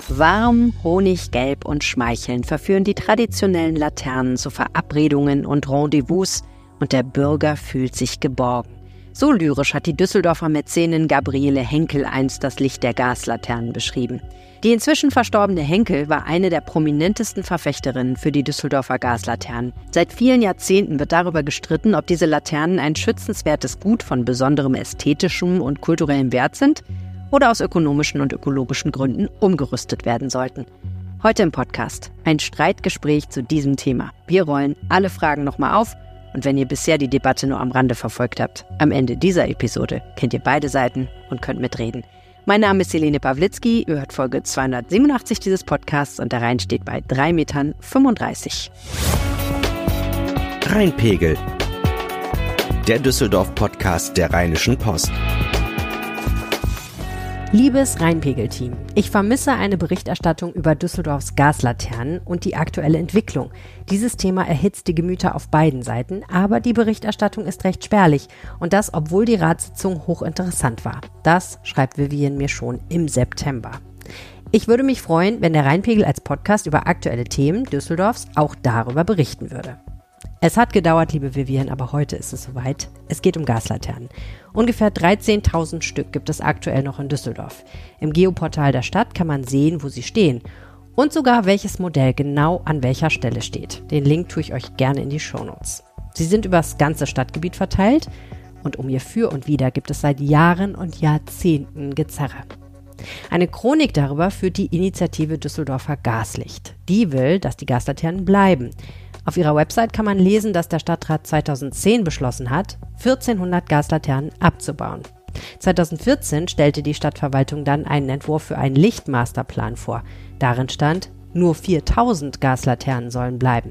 Warm, honiggelb und schmeichelnd verführen die traditionellen Laternen zu Verabredungen und Rendezvous und der Bürger fühlt sich geborgen. So lyrisch hat die Düsseldorfer Mäzenin Gabriele Henkel einst das Licht der Gaslaternen beschrieben. Die inzwischen verstorbene Henkel war eine der prominentesten Verfechterinnen für die Düsseldorfer Gaslaternen. Seit vielen Jahrzehnten wird darüber gestritten, ob diese Laternen ein schützenswertes Gut von besonderem ästhetischem und kulturellem Wert sind oder aus ökonomischen und ökologischen Gründen umgerüstet werden sollten. Heute im Podcast ein Streitgespräch zu diesem Thema. Wir rollen alle Fragen nochmal auf und wenn ihr bisher die Debatte nur am Rande verfolgt habt, am Ende dieser Episode kennt ihr beide Seiten und könnt mitreden. Mein Name ist Helene Pawlitzki, ihr hört Folge 287 dieses Podcasts und der Rhein steht bei 3,35 Metern. Rheinpegel, der Düsseldorf-Podcast der Rheinischen Post. Liebes Rheinpegel-Team, ich vermisse eine Berichterstattung über Düsseldorfs Gaslaternen und die aktuelle Entwicklung. Dieses Thema erhitzt die Gemüter auf beiden Seiten, aber die Berichterstattung ist recht spärlich und das, obwohl die Ratssitzung hochinteressant war. Das schreibt Vivian mir schon im September. Ich würde mich freuen, wenn der Rheinpegel als Podcast über aktuelle Themen Düsseldorfs auch darüber berichten würde. Es hat gedauert, liebe Vivian, aber heute ist es soweit. Es geht um Gaslaternen. Ungefähr 13.000 Stück gibt es aktuell noch in Düsseldorf. Im Geoportal der Stadt kann man sehen, wo sie stehen. Und sogar, welches Modell genau an welcher Stelle steht. Den Link tue ich euch gerne in die Shownotes. Sie sind über das ganze Stadtgebiet verteilt und um ihr Für und Wider gibt es seit Jahren und Jahrzehnten Gezerre. Eine Chronik darüber führt die Initiative Düsseldorfer Gaslicht. Die will, dass die Gaslaternen bleiben. Auf ihrer Website kann man lesen, dass der Stadtrat 2010 beschlossen hat, 1400 Gaslaternen abzubauen. 2014 stellte die Stadtverwaltung dann einen Entwurf für einen Lichtmasterplan vor. Darin stand, nur 4000 Gaslaternen sollen bleiben.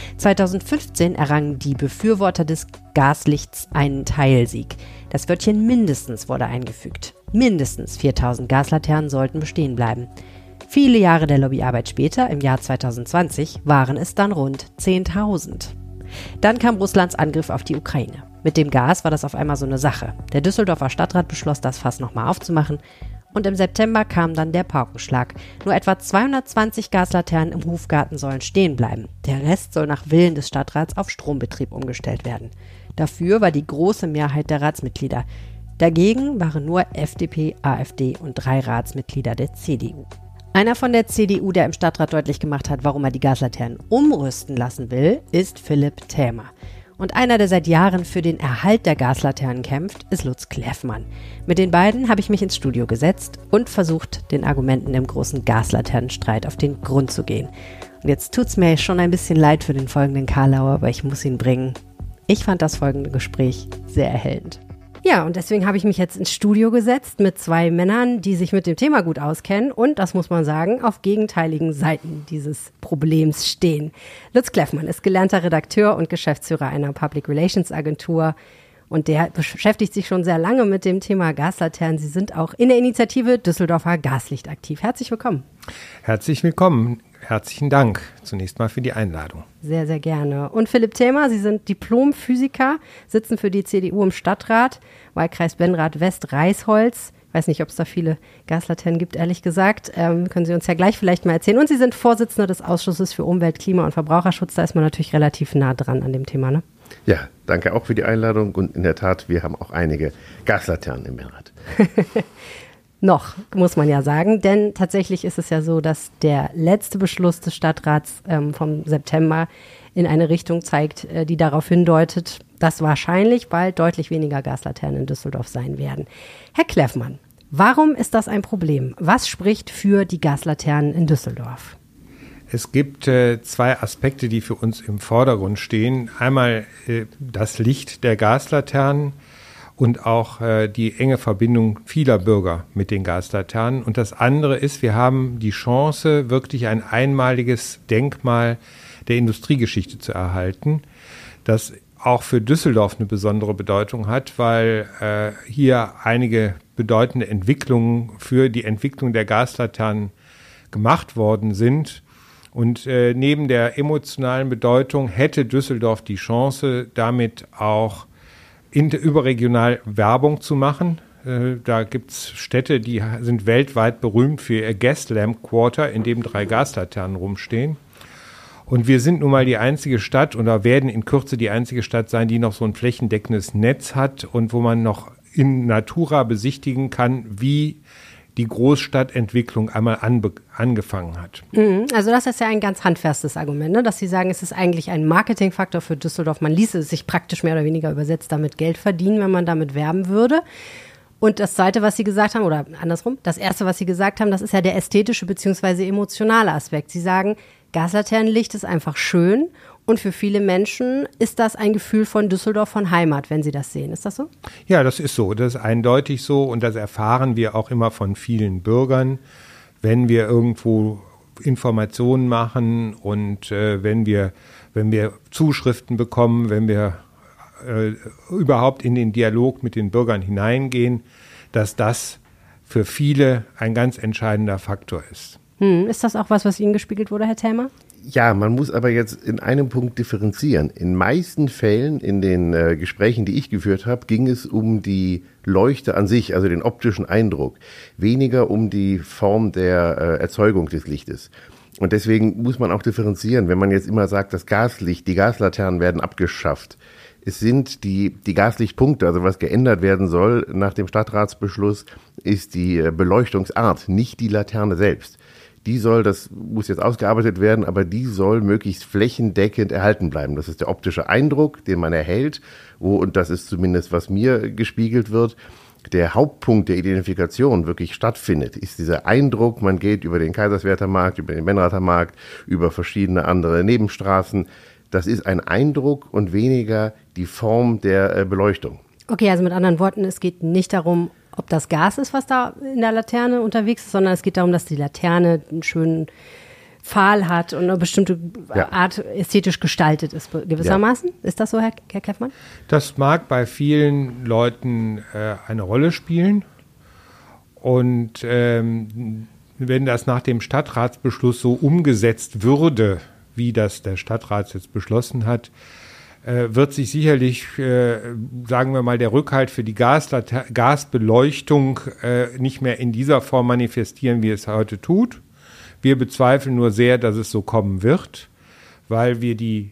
2015 errangen die Befürworter des Gaslichts einen Teilsieg. Das Wörtchen mindestens wurde eingefügt. Mindestens 4000 Gaslaternen sollten bestehen bleiben. Viele Jahre der Lobbyarbeit später, im Jahr 2020, waren es dann rund 10.000. Dann kam Russlands Angriff auf die Ukraine. Mit dem Gas war das auf einmal so eine Sache. Der Düsseldorfer Stadtrat beschloss, das Fass nochmal aufzumachen. Und im September kam dann der Paukenschlag. Nur etwa 220 Gaslaternen im Hofgarten sollen stehen bleiben. Der Rest soll nach Willen des Stadtrats auf Strombetrieb umgestellt werden. Dafür war die große Mehrheit der Ratsmitglieder. Dagegen waren nur FDP, AfD und 3 Ratsmitglieder der CDU. Einer von der CDU, der im Stadtrat deutlich gemacht hat, warum er die Gaslaternen umrüsten lassen will, ist Philipp Thämer. Und einer, der seit Jahren für den Erhalt der Gaslaternen kämpft, ist Lutz Kleffmann. Mit den beiden habe ich mich ins Studio gesetzt und versucht, den Argumenten im großen Gaslaternenstreit auf den Grund zu gehen. Und jetzt tut's mir schon ein bisschen leid für den folgenden Karlauer, aber ich muss ihn bringen. Ich fand das folgende Gespräch sehr erhellend. Ja, und deswegen habe ich mich jetzt ins Studio gesetzt mit 2 Männern, die sich mit dem Thema gut auskennen und, das muss man sagen, auf gegenteiligen Seiten dieses Problems stehen. Lutz Kleffmann ist gelernter Redakteur und Geschäftsführer einer Public Relations Agentur und der beschäftigt sich schon sehr lange mit dem Thema Gaslaternen. Sie sind auch in der Initiative Düsseldorfer Gaslicht aktiv. Herzlich willkommen. Herzlich willkommen. Herzlichen Dank zunächst mal für die Einladung. Sehr, sehr gerne. Und Philipp Thämer, Sie sind Diplomphysiker, sitzen für die CDU im Stadtrat, Wahlkreis Benrath West Reisholz. Ich weiß nicht, ob es da viele Gaslaternen gibt, ehrlich gesagt. Können Sie uns ja gleich vielleicht mal erzählen. Und Sie sind Vorsitzender des Ausschusses für Umwelt, Klima und Verbraucherschutz. Da ist man natürlich relativ nah dran an dem Thema, ne? Ja, danke auch für die Einladung. Und in der Tat, wir haben auch einige Gaslaternen im Benrath. Noch, muss man ja sagen, denn tatsächlich ist es ja so, dass der letzte Beschluss des Stadtrats vom September in eine Richtung zeigt, die darauf hindeutet, dass wahrscheinlich bald deutlich weniger Gaslaternen in Düsseldorf sein werden. Herr Kleffmann, warum ist das ein Problem? Was spricht für die Gaslaternen in Düsseldorf? Es gibt 2 Aspekte, die für uns im Vordergrund stehen. Einmal das Licht der Gaslaternen und auch die enge Verbindung vieler Bürger mit den Gaslaternen. Und das andere ist, wir haben die Chance, wirklich ein einmaliges Denkmal der Industriegeschichte zu erhalten, das auch für Düsseldorf eine besondere Bedeutung hat, weil hier einige bedeutende Entwicklungen für die Entwicklung der Gaslaternen gemacht worden sind. Und neben der emotionalen Bedeutung hätte Düsseldorf die Chance, damit auch überregional Werbung zu machen Da gibt es Städte, die sind weltweit berühmt für ihr Gas Lamp Quarter, in dem 3 Gaslaternen rumstehen. Und wir sind nun mal die einzige Stadt oder werden in Kürze die einzige Stadt sein, die noch so ein flächendeckendes Netz hat und wo man noch in Natura besichtigen kann, wie die Großstadtentwicklung einmal angefangen hat. Also das ist ja ein ganz handfestes Argument, ne? Dass Sie sagen, es ist eigentlich ein Marketingfaktor für Düsseldorf. Man ließe es sich praktisch mehr oder weniger übersetzt damit Geld verdienen, wenn man damit werben würde. Und das Zweite, was Sie gesagt haben, oder andersrum, das Erste, was Sie gesagt haben, das ist ja der ästhetische bzw. emotionale Aspekt. Sie sagen, Gaslaternenlicht ist einfach schön und für viele Menschen ist das ein Gefühl von Düsseldorf, von Heimat, wenn sie das sehen. Ist das so? Ja, das ist so. Das ist eindeutig so und das erfahren wir auch immer von vielen Bürgern, wenn wir irgendwo Informationen machen und wenn wir Zuschriften bekommen, wenn wir überhaupt in den Dialog mit den Bürgern hineingehen, dass das für viele ein ganz entscheidender Faktor ist. Ist das auch was Ihnen gespiegelt wurde, Herr Thelmer? Ja, man muss aber jetzt in einem Punkt differenzieren. In meisten Fällen, in den Gesprächen, die ich geführt habe, ging es um die Leuchte an sich, also den optischen Eindruck, weniger um die Form der Erzeugung des Lichtes. Und deswegen muss man auch differenzieren, wenn man jetzt immer sagt, das Gaslicht, die Gaslaternen werden abgeschafft. Es sind die Gaslichtpunkte, also was geändert werden soll nach dem Stadtratsbeschluss, ist die Beleuchtungsart, nicht die Laterne selbst. Die soll, das muss jetzt ausgearbeitet werden, aber die soll möglichst flächendeckend erhalten bleiben. Das ist der optische Eindruck, den man erhält, und das ist zumindest, was mir gespiegelt wird, der Hauptpunkt der Identifikation wirklich stattfindet, ist dieser Eindruck, man geht über den Kaiserswerther Markt, über den Benrather Markt, über verschiedene andere Nebenstraßen. Das ist ein Eindruck und weniger die Form der Beleuchtung. Okay, also mit anderen Worten, es geht nicht darum, ob das Gas ist, was da in der Laterne unterwegs ist, sondern es geht darum, dass die Laterne einen schönen Pfahl hat und eine bestimmte Art ästhetisch gestaltet ist, gewissermaßen. Ja. Ist das so, Herr Kleffmann? Das mag bei vielen Leuten eine Rolle spielen. Und wenn das nach dem Stadtratsbeschluss so umgesetzt würde, wie das der Stadtrat jetzt beschlossen hat, wird sich sicherlich, sagen wir mal, der Rückhalt für die Gasbeleuchtung nicht mehr in dieser Form manifestieren, wie es heute tut. Wir bezweifeln nur sehr, dass es so kommen wird, weil wir die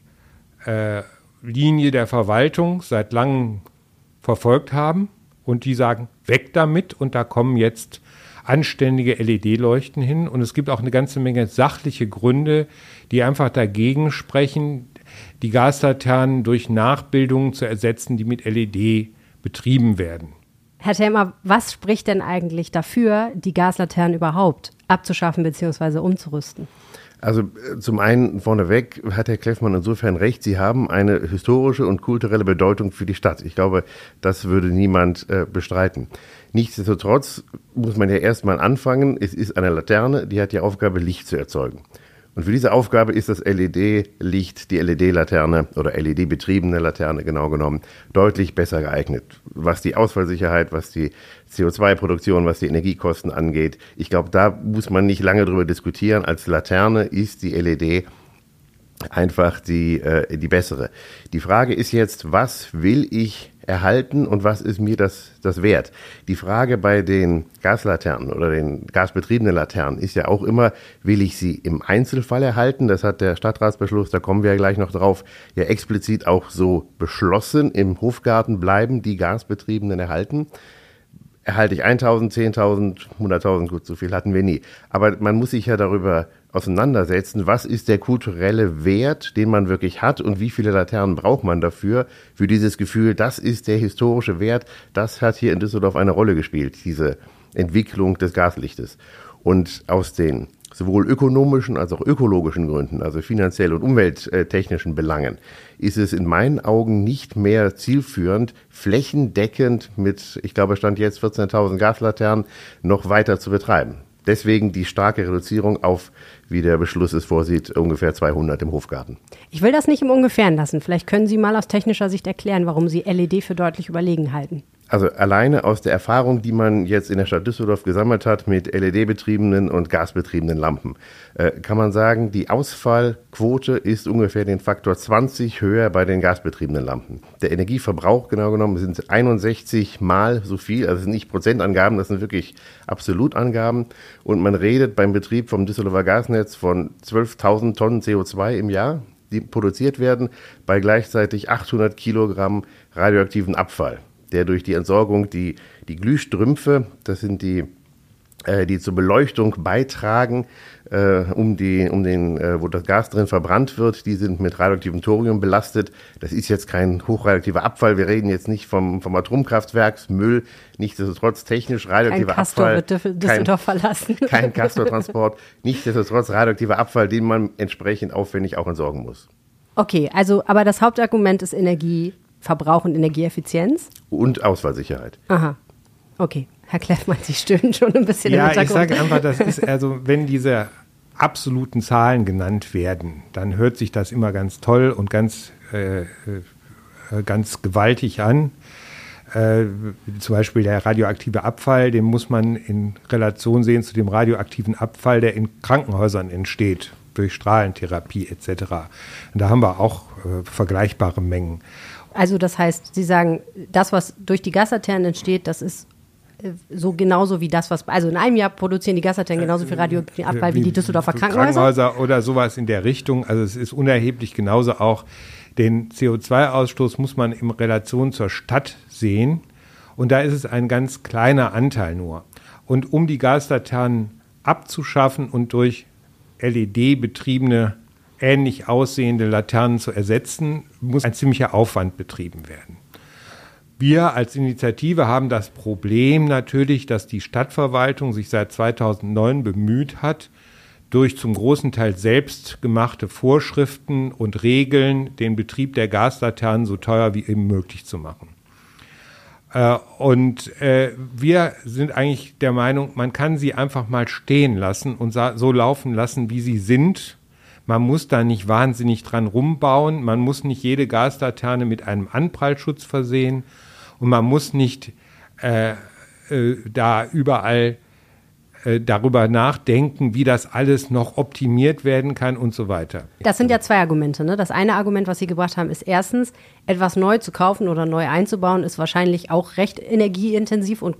Linie der Verwaltung seit langem verfolgt haben und die sagen, weg damit, und da kommen jetzt anständige LED-Leuchten hin. Und es gibt auch eine ganze Menge sachliche Gründe, die einfach dagegen sprechen, die Gaslaternen durch Nachbildungen zu ersetzen, die mit LED betrieben werden. Herr Thelmer, was spricht denn eigentlich dafür, die Gaslaternen überhaupt abzuschaffen bzw. umzurüsten? Also zum einen vorneweg hat Herr Kleffmann insofern recht, Sie haben eine historische und kulturelle Bedeutung für die Stadt. Ich glaube, das würde niemand bestreiten. Nichtsdestotrotz muss man ja erstmal anfangen, es ist eine Laterne, die hat die Aufgabe, Licht zu erzeugen. Und für diese Aufgabe ist das LED-Licht, die LED-Laterne oder LED-betriebene Laterne genau genommen, deutlich besser geeignet. Was die Ausfallsicherheit, was die CO2-Produktion, was die Energiekosten angeht. Ich glaube, da muss man nicht lange drüber diskutieren. Als Laterne ist die LED einfach die bessere. Die Frage ist jetzt, was will ich erhalten und was ist mir das wert? Die Frage bei den Gaslaternen oder den gasbetriebenen Laternen ist ja auch immer, will ich sie im Einzelfall erhalten? Das hat der Stadtratsbeschluss, da kommen wir ja gleich noch drauf, ja explizit auch so beschlossen. Im Hofgarten bleiben die gasbetriebenen erhalten. Erhalte ich 1.000, 10.000, 100.000, gut, so viel hatten wir nie. Aber man muss sich ja darüber auseinandersetzen, was ist der kulturelle Wert, den man wirklich hat und wie viele Laternen braucht man dafür, für dieses Gefühl, das ist der historische Wert, das hat hier in Düsseldorf eine Rolle gespielt, diese Entwicklung des Gaslichtes. Und aus den sowohl ökonomischen als auch ökologischen Gründen, also finanziell und umwelttechnischen Belangen, ist es in meinen Augen nicht mehr zielführend, flächendeckend mit, ich glaube, Stand jetzt 14.000 Gaslaternen noch weiter zu betreiben. Deswegen die starke Reduzierung auf, wie der Beschluss es vorsieht, ungefähr 200 im Hofgarten. Ich will das nicht im Ungefähren lassen. Vielleicht können Sie mal aus technischer Sicht erklären, warum Sie LED für deutlich überlegen halten. Also alleine aus der Erfahrung, die man jetzt in der Stadt Düsseldorf gesammelt hat mit LED-betriebenen und gasbetriebenen Lampen, kann man sagen, die Ausfallquote ist ungefähr den Faktor 20 höher bei den gasbetriebenen Lampen. Der Energieverbrauch, genau genommen, sind 61 Mal so viel, also das sind nicht Prozentangaben, das sind wirklich Absolutangaben. Und man redet beim Betrieb vom Düsseldorfer Gasnetz von 12.000 Tonnen CO2 im Jahr, die produziert werden, bei gleichzeitig 800 Kilogramm radioaktiven Abfall, der durch die Entsorgung die Glühstrümpfe, das sind die zur Beleuchtung beitragen, wo das Gas drin verbrannt wird, die sind mit radioaktivem Thorium belastet. Das ist jetzt kein hochradioaktiver Abfall, wir reden jetzt nicht vom Atomkraftwerksmüll, nichtsdestotrotz technisch radioaktiver Abfall. Kein Castor wird Düsseldorf verlassen. Kein Castortransport, nichtsdestotrotz radioaktiver Abfall, den man entsprechend aufwendig auch entsorgen muss. Okay, aber das Hauptargument ist Energieverbrauch und Energieeffizienz? Und Ausfallsicherheit. Aha, okay. Herr Kleffmann, Sie stöhnen schon ein bisschen im Hintergrund. Ja, ich sage einfach, das ist also, wenn diese absoluten Zahlen genannt werden, dann hört sich das immer ganz toll und ganz gewaltig an. Zum Beispiel der radioaktive Abfall, den muss man in Relation sehen zu dem radioaktiven Abfall, der in Krankenhäusern entsteht, durch Strahlentherapie etc. Und da haben wir auch vergleichbare Mengen. Also das heißt, Sie sagen, das, was durch die Gaslaternen entsteht, das ist so genauso wie das, also in einem Jahr produzieren die Gaslaternen genauso viel radioaktiven Abfall wie die Düsseldorfer Krankenhäuser oder sowas in der Richtung. Also es ist unerheblich, genauso auch den CO2-Ausstoß muss man in Relation zur Stadt sehen. Und da ist es ein ganz kleiner Anteil nur. Und um die Gaslaternen abzuschaffen und durch LED-betriebene, ähnlich aussehende Laternen zu ersetzen, muss ein ziemlicher Aufwand betrieben werden. Wir als Initiative haben das Problem natürlich, dass die Stadtverwaltung sich seit 2009 bemüht hat, durch zum großen Teil selbst gemachte Vorschriften und Regeln den Betrieb der Gaslaternen so teuer wie eben möglich zu machen. Wir sind eigentlich der Meinung, man kann sie einfach mal stehen lassen und so laufen lassen, wie sie sind. Man muss da nicht wahnsinnig dran rumbauen, man muss nicht jede Gaslaterne mit einem Anprallschutz versehen und man muss nicht da überall darüber nachdenken, wie das alles noch optimiert werden kann und so weiter. Das sind ja zwei Argumente, ne? Das eine Argument, was Sie gebracht haben, ist erstens, etwas neu zu kaufen oder neu einzubauen, ist wahrscheinlich auch recht energieintensiv und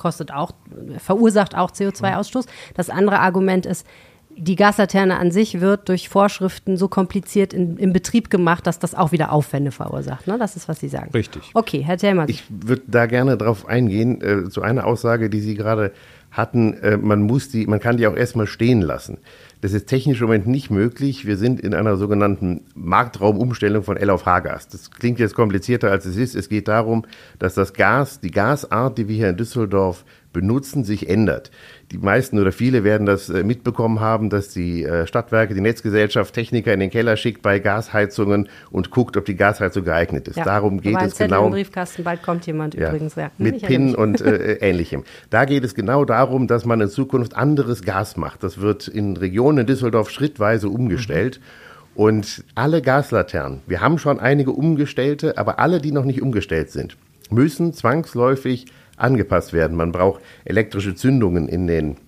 verursacht auch CO2-Ausstoß. Das andere Argument ist, die Gaslaterne an sich wird durch Vorschriften so kompliziert im Betrieb gemacht, dass das auch wieder Aufwände verursacht. Ne? Das ist, was Sie sagen. Richtig. Okay, Herr Thälmann. Ich würde da gerne drauf eingehen, zu einer Aussage, die Sie gerade hatten, man kann die auch erstmal stehen lassen. Das ist technisch im Moment nicht möglich. Wir sind in einer sogenannten Marktraumumstellung von L auf H-Gas. Das klingt jetzt komplizierter, als es ist. Es geht darum, dass die Gasart, die wir hier in Düsseldorf benutzen, sich ändert. Die meisten oder viele werden das mitbekommen haben, dass die Stadtwerke, die Netzgesellschaft Techniker in den Keller schickt bei Gasheizungen und guckt, ob die Gasheizung geeignet ist. Ja, darum geht es genau. Im Briefkasten, bald kommt jemand übrigens. Ja, mit PIN und Ähnlichem. Da geht es genau darum, dass man in Zukunft anderes Gas macht. Das wird in Regionen in Düsseldorf schrittweise umgestellt. Und alle Gaslaternen, wir haben schon einige umgestellte, aber alle, die noch nicht umgestellt sind, müssen zwangsläufig angepasst werden. Man braucht elektrische Zündungen in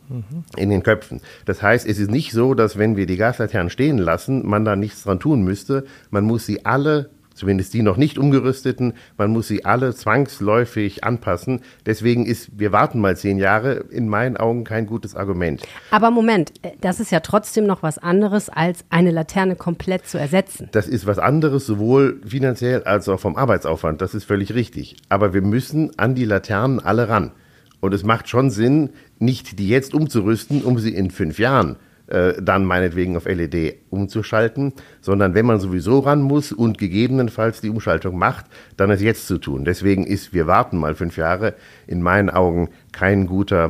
den Köpfen. Das heißt, es ist nicht so, dass wenn wir die Gaslaternen stehen lassen, man da nichts dran tun müsste. Man muss sie alle, zumindest die noch nicht umgerüsteten, man muss sie alle zwangsläufig anpassen. Deswegen wir warten mal 10 Jahre, in meinen Augen kein gutes Argument. Aber Moment, das ist ja trotzdem noch was anderes, als eine Laterne komplett zu ersetzen. Das ist was anderes, sowohl finanziell als auch vom Arbeitsaufwand. Das ist völlig richtig. Aber wir müssen an die Laternen alle ran. Und es macht schon Sinn, nicht die jetzt umzurüsten, um sie in 5 Jahren dann meinetwegen auf LED umzuschalten, sondern wenn man sowieso ran muss und gegebenenfalls die Umschaltung macht, dann es jetzt zu tun. Deswegen wir warten mal 5 Jahre, in meinen Augen kein guter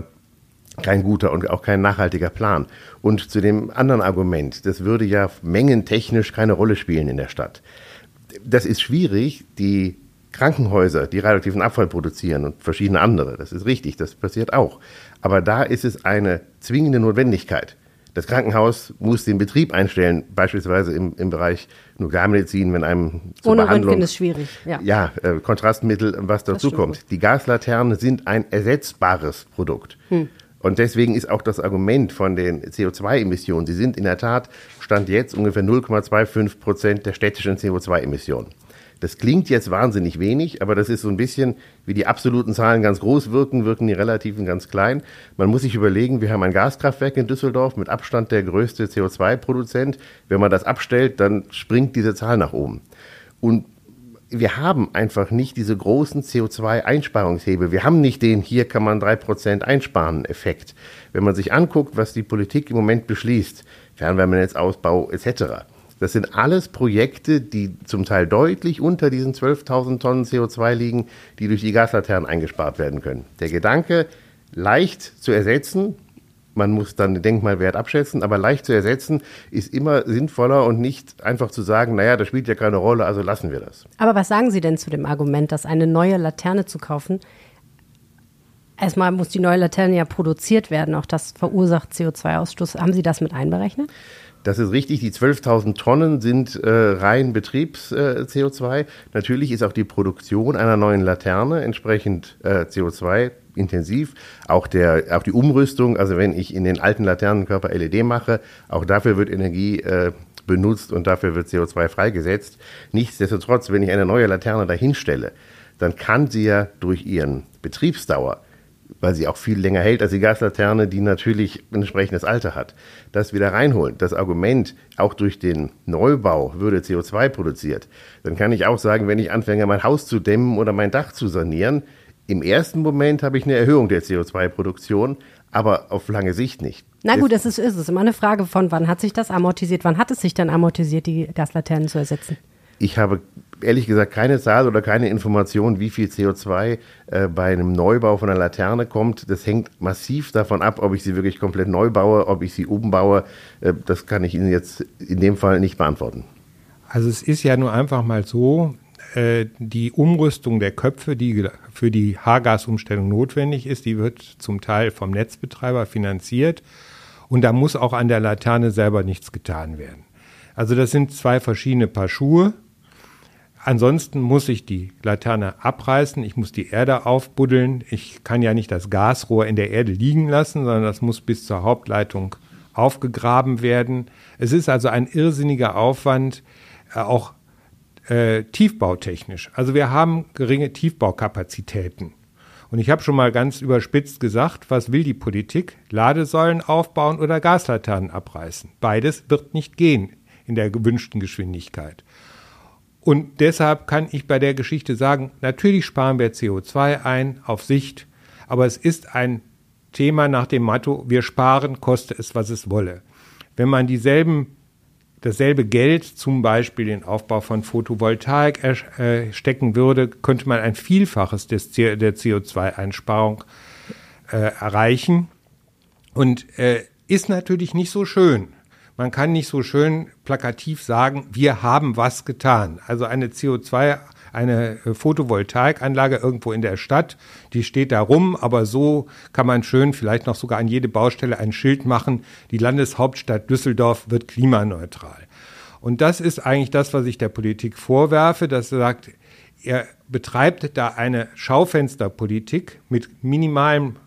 und auch kein nachhaltiger Plan. Und zu dem anderen Argument, das würde ja mengentechnisch keine Rolle spielen in der Stadt. Das ist schwierig, die Krankenhäuser, die radioaktiven Abfall produzieren und verschiedene andere, das ist richtig, das passiert auch. Aber da ist es eine zwingende Notwendigkeit. Das Krankenhaus muss den Betrieb einstellen, beispielsweise im Bereich Nuklearmedizin, wenn einem zur ohne Behandlung... Röntgen ist schwierig. Ja, Kontrastmittel, was dazu kommt. Die Gaslaternen sind ein ersetzbares Produkt. Und deswegen ist auch das Argument von den CO2-Emissionen, sie sind in der Tat, Stand jetzt, ungefähr 0,25% der städtischen CO2-Emissionen. Das klingt jetzt wahnsinnig wenig, aber das ist so ein bisschen, wie die absoluten Zahlen ganz groß wirken die relativen ganz klein. Man muss sich überlegen, wir haben ein Gaskraftwerk in Düsseldorf, mit Abstand der größte CO2-Produzent. Wenn man das abstellt, dann springt diese Zahl nach oben. Und wir haben einfach nicht diese großen CO2-Einsparungshebel. Wir haben nicht den, hier kann man 3% einsparen Effekt. Wenn man sich anguckt, was die Politik im Moment beschließt, Fernwärmenetzausbau etc., das sind alles Projekte, die zum Teil deutlich unter diesen 12.000 Tonnen CO2 liegen, die durch die Gaslaternen eingespart werden können. Der Gedanke, leicht zu ersetzen, man muss dann den Denkmalwert abschätzen, aber leicht zu ersetzen ist immer sinnvoller und nicht einfach zu sagen, naja, das spielt ja keine Rolle, also lassen wir das. Aber was sagen Sie denn zu dem Argument, dass eine neue Laterne zu kaufen, erstmal muss die neue Laterne ja produziert werden, auch das verursacht CO2-Ausstoß. Haben Sie das mit einberechnet? Das ist richtig, die 12.000 Tonnen sind rein Betriebs-CO2. Natürlich ist auch die Produktion einer neuen Laterne entsprechend CO2-intensiv. Auch die Umrüstung, also wenn ich in den alten Laternenkörper LED mache, auch dafür wird Energie benutzt und dafür wird CO2 freigesetzt. Nichtsdestotrotz, wenn ich eine neue Laterne dahinstelle, dann kann sie ja durch ihren Betriebsdauer, weil sie auch viel länger hält als die Gaslaterne, die natürlich ein entsprechendes Alter hat, das wieder reinholen. Das Argument, auch durch den Neubau würde CO2 produziert, dann kann ich auch sagen, wenn ich anfange, mein Haus zu dämmen oder mein Dach zu sanieren, im ersten Moment habe ich eine Erhöhung der CO2-Produktion, aber auf lange Sicht nicht. Na gut, es ist immer eine Frage von, wann hat sich das amortisiert? Wann hat es sich dann amortisiert, die Gaslaternen zu ersetzen? Ich habe ehrlich gesagt keine Zahl oder keine Information, wie viel CO2 bei einem Neubau von einer Laterne kommt. Das hängt massiv davon ab, ob ich sie wirklich komplett neu baue, ob ich sie umbaue. Das kann ich Ihnen jetzt in dem Fall nicht beantworten. Also es ist ja nur einfach mal so, die Umrüstung der Köpfe, die für die Haargasumstellung notwendig ist, die wird zum Teil vom Netzbetreiber finanziert und da muss auch an der Laterne selber nichts getan werden. Also das sind zwei verschiedene Paar Schuhe. Ansonsten muss ich die Laterne abreißen, ich muss die Erde aufbuddeln. Ich kann ja nicht das Gasrohr in der Erde liegen lassen, sondern das muss bis zur Hauptleitung aufgegraben werden. Es ist also ein irrsinniger Aufwand, auch tiefbautechnisch. Also wir haben geringe Tiefbaukapazitäten. Und ich habe schon mal ganz überspitzt gesagt, was will die Politik? Ladesäulen aufbauen oder Gaslaternen abreißen? Beides wird nicht gehen in der gewünschten Geschwindigkeit. Und deshalb kann ich bei der Geschichte sagen, natürlich sparen wir CO2 ein auf Sicht, aber es ist ein Thema nach dem Motto, wir sparen, koste es, was es wolle. Wenn man dasselbe Geld zum Beispiel in den Aufbau von Photovoltaik stecken würde, könnte man ein Vielfaches der CO2-Einsparung erreichen und ist natürlich nicht so schön. Man kann nicht so schön plakativ sagen, wir haben was getan. Also eine Photovoltaikanlage irgendwo in der Stadt, die steht da rum, aber so kann man schön vielleicht noch sogar an jede Baustelle ein Schild machen, die Landeshauptstadt Düsseldorf wird klimaneutral. Und das ist eigentlich das, was ich der Politik vorwerfe, dass er sagt, er betreibt da eine Schaufensterpolitik mit minimalem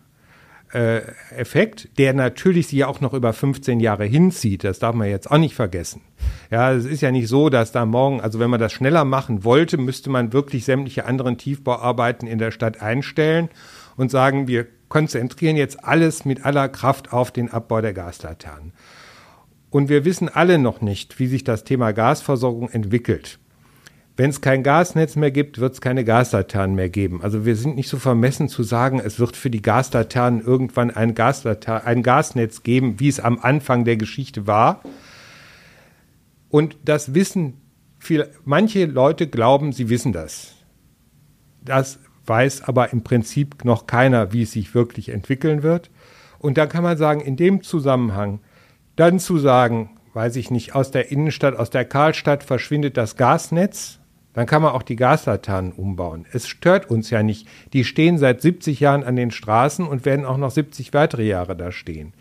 Effekt, der natürlich sie ja auch noch über 15 Jahre hinzieht. Das darf man jetzt auch nicht vergessen. Ja, es ist ja nicht so, dass da morgen, also wenn man das schneller machen wollte, müsste man wirklich sämtliche anderen Tiefbauarbeiten in der Stadt einstellen und sagen, wir konzentrieren jetzt alles mit aller Kraft auf den Abbau der Gaslaternen. Und wir wissen alle noch nicht, wie sich das Thema Gasversorgung entwickelt. Wenn es kein Gasnetz mehr gibt, wird es keine Gaslaternen mehr geben. Also wir sind nicht so vermessen zu sagen, es wird für die Gaslaternen irgendwann ein Gasnetz geben, wie es am Anfang der Geschichte war. Und das wissen manche Leute glauben, sie wissen das. Das weiß aber im Prinzip noch keiner, wie es sich wirklich entwickeln wird. Und da kann man sagen, in dem Zusammenhang dann zu sagen, weiß ich nicht, aus der Innenstadt, aus der Karlstadt verschwindet das Gasnetz, dann kann man auch die Gaslaternen umbauen. Es stört uns ja nicht. Die stehen seit 70 Jahren an den Straßen und werden auch noch 70 weitere Jahre da stehen.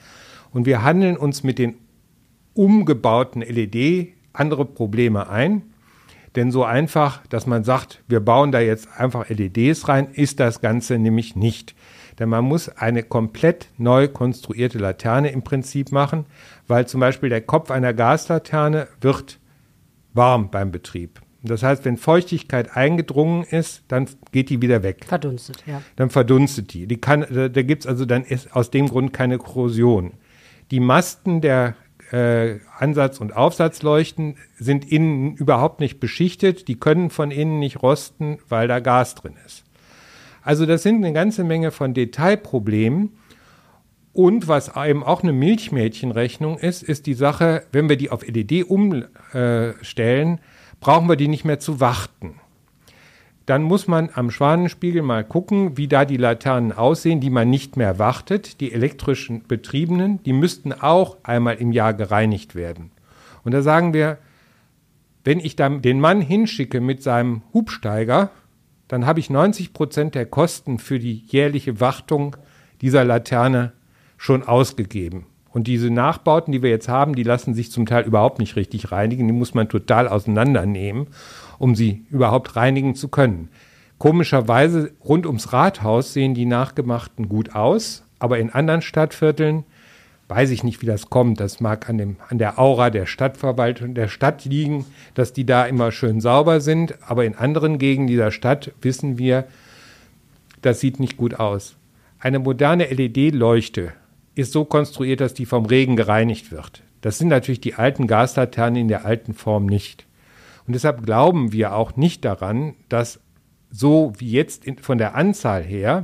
Und wir handeln uns mit den umgebauten LED andere Probleme ein. Denn so einfach, dass man sagt, wir bauen da jetzt einfach LEDs rein, ist das Ganze nämlich nicht. Denn man muss eine komplett neu konstruierte Laterne im Prinzip machen, weil zum Beispiel der Kopf einer Gaslaterne wird warm beim Betrieb. Das heißt, wenn Feuchtigkeit eingedrungen ist, dann geht die wieder weg. Verdunstet, ja. Dann verdunstet die. Da gibt es also dann aus dem Grund keine Korrosion. Die Masten der Ansatz- und Aufsatzleuchten sind innen überhaupt nicht beschichtet. Die können von innen nicht rosten, weil da Gas drin ist. Also das sind eine ganze Menge von Detailproblemen. Und was eben auch eine Milchmädchenrechnung ist die Sache, wenn wir die auf LED umstellen, brauchen wir die nicht mehr zu warten. Dann muss man am Schwanenspiegel mal gucken, wie da die Laternen aussehen, die man nicht mehr wartet. Die elektrischen Betriebenen, die müssten auch einmal im Jahr gereinigt werden. Und da sagen wir, wenn ich dann den Mann hinschicke mit seinem Hubsteiger, dann habe ich 90% der Kosten für die jährliche Wartung dieser Laterne schon ausgegeben. Und diese Nachbauten, die wir jetzt haben, die lassen sich zum Teil überhaupt nicht richtig reinigen. Die muss man total auseinandernehmen, um sie überhaupt reinigen zu können. Komischerweise rund ums Rathaus sehen die Nachgemachten gut aus, aber in anderen Stadtvierteln weiß ich nicht, wie das kommt. Das mag an der Aura der Stadtverwaltung der Stadt liegen, dass die da immer schön sauber sind, aber in anderen Gegenden dieser Stadt wissen wir, das sieht nicht gut aus. Eine moderne LED-Leuchte ist so konstruiert, dass die vom Regen gereinigt wird. Das sind natürlich die alten Gaslaternen in der alten Form nicht. Und deshalb glauben wir auch nicht daran, dass so wie jetzt von der Anzahl her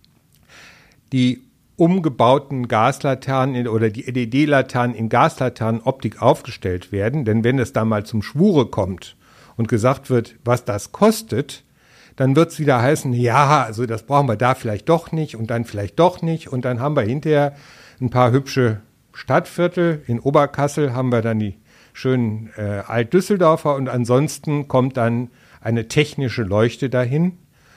die umgebauten Gaslaternen oder die LED-Laternen in Gaslaternenoptik aufgestellt werden. Denn wenn es da mal zum Schwure kommt und gesagt wird, was das kostet, dann wird es wieder heißen, ja, also das brauchen wir da vielleicht doch nicht und dann vielleicht doch nicht. Und dann haben wir hinterher ein paar hübsche Stadtviertel. In Oberkassel haben wir dann die schönen Altdüsseldorfer und ansonsten kommt dann eine technische Leuchte dahin,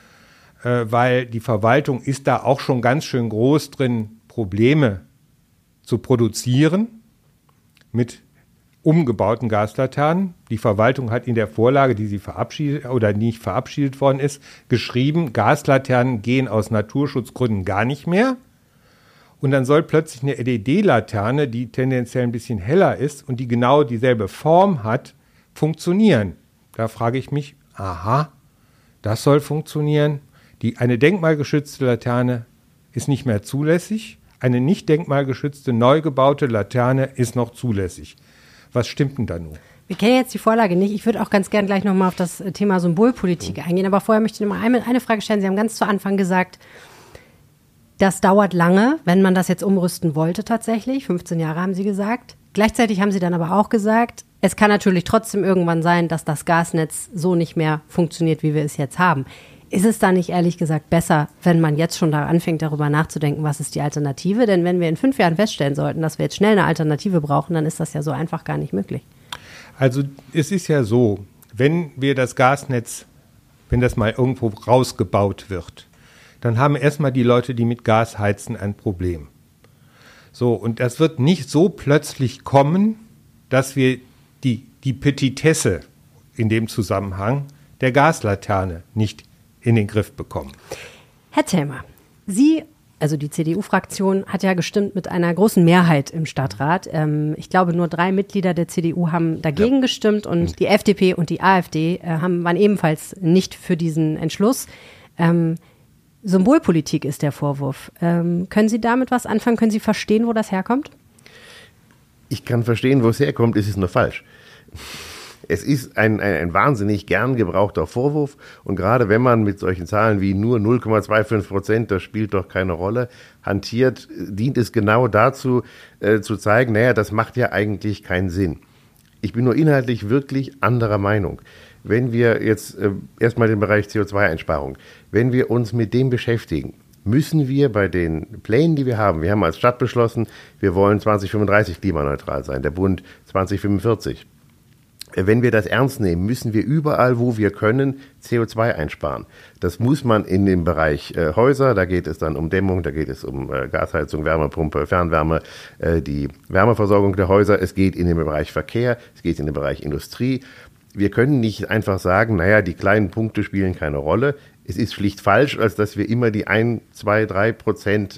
weil die Verwaltung ist da auch schon ganz schön groß drin, Probleme zu produzieren mit umgebauten Gaslaternen. Die Verwaltung hat in der Vorlage, die sie verabschiedet oder nicht verabschiedet worden ist, geschrieben, Gaslaternen gehen aus Naturschutzgründen gar nicht mehr. Und dann soll plötzlich eine LED-Laterne, die tendenziell ein bisschen heller ist und die genau dieselbe Form hat, funktionieren. Da frage ich mich, aha, das soll funktionieren. Eine denkmalgeschützte Laterne ist nicht mehr zulässig. Eine nicht denkmalgeschützte, neu gebaute Laterne ist noch zulässig. Was stimmt denn da nun? Wir kennen jetzt die Vorlage nicht. Ich würde auch ganz gern gleich nochmal auf das Thema Symbolpolitik eingehen. Aber vorher möchte ich noch mal eine Frage stellen. Sie haben ganz zu Anfang gesagt, das dauert lange, wenn man das jetzt umrüsten wollte tatsächlich. 15 Jahre haben Sie gesagt. Gleichzeitig haben Sie dann aber auch gesagt, es kann natürlich trotzdem irgendwann sein, dass das Gasnetz so nicht mehr funktioniert, wie wir es jetzt haben. Ist es da nicht ehrlich gesagt besser, wenn man jetzt schon da anfängt, darüber nachzudenken, was ist die Alternative? Denn wenn wir in 5 Jahren feststellen sollten, dass wir jetzt schnell eine Alternative brauchen, dann ist das ja so einfach gar nicht möglich. Also es ist ja so, wenn wir das Gasnetz, wenn das mal irgendwo rausgebaut wird, dann haben erstmal die Leute, die mit Gas heizen, ein Problem. So, und das wird nicht so plötzlich kommen, dass wir die Petitesse in dem Zusammenhang der Gaslaterne nicht in den Griff bekommen. Herr Thälmer, Sie, also die CDU-Fraktion, hat ja gestimmt mit einer großen Mehrheit im Stadtrat. Ich glaube, nur 3 Mitglieder der CDU haben dagegen gestimmt und die FDP und die AfD waren ebenfalls nicht für diesen Entschluss. Symbolpolitik ist der Vorwurf. Können Sie damit was anfangen? Können Sie verstehen, wo das herkommt? Ich kann verstehen, wo es herkommt, es ist nur falsch. Es ist ein wahnsinnig gern gebrauchter Vorwurf und gerade wenn man mit solchen Zahlen wie nur 0,25%, das spielt doch keine Rolle, hantiert, dient es genau dazu, zu zeigen, naja, das macht ja eigentlich keinen Sinn. Ich bin nur inhaltlich wirklich anderer Meinung. Wenn wir jetzt erstmal den Bereich CO2-Einsparung, wenn wir uns mit dem beschäftigen, müssen wir bei den Plänen, die wir haben als Stadt beschlossen, wir wollen 2035 klimaneutral sein, der Bund 2045. Wenn wir das ernst nehmen, müssen wir überall, wo wir können, CO2 einsparen. Das muss man in dem Bereich Häuser, da geht es dann um Dämmung, da geht es um Gasheizung, Wärmepumpe, Fernwärme, die Wärmeversorgung der Häuser. Es geht in den Bereich Verkehr, es geht in den Bereich Industrie. Wir können nicht einfach sagen, naja, die kleinen Punkte spielen keine Rolle. Es ist schlicht falsch, als dass wir immer die 1, 2, 3%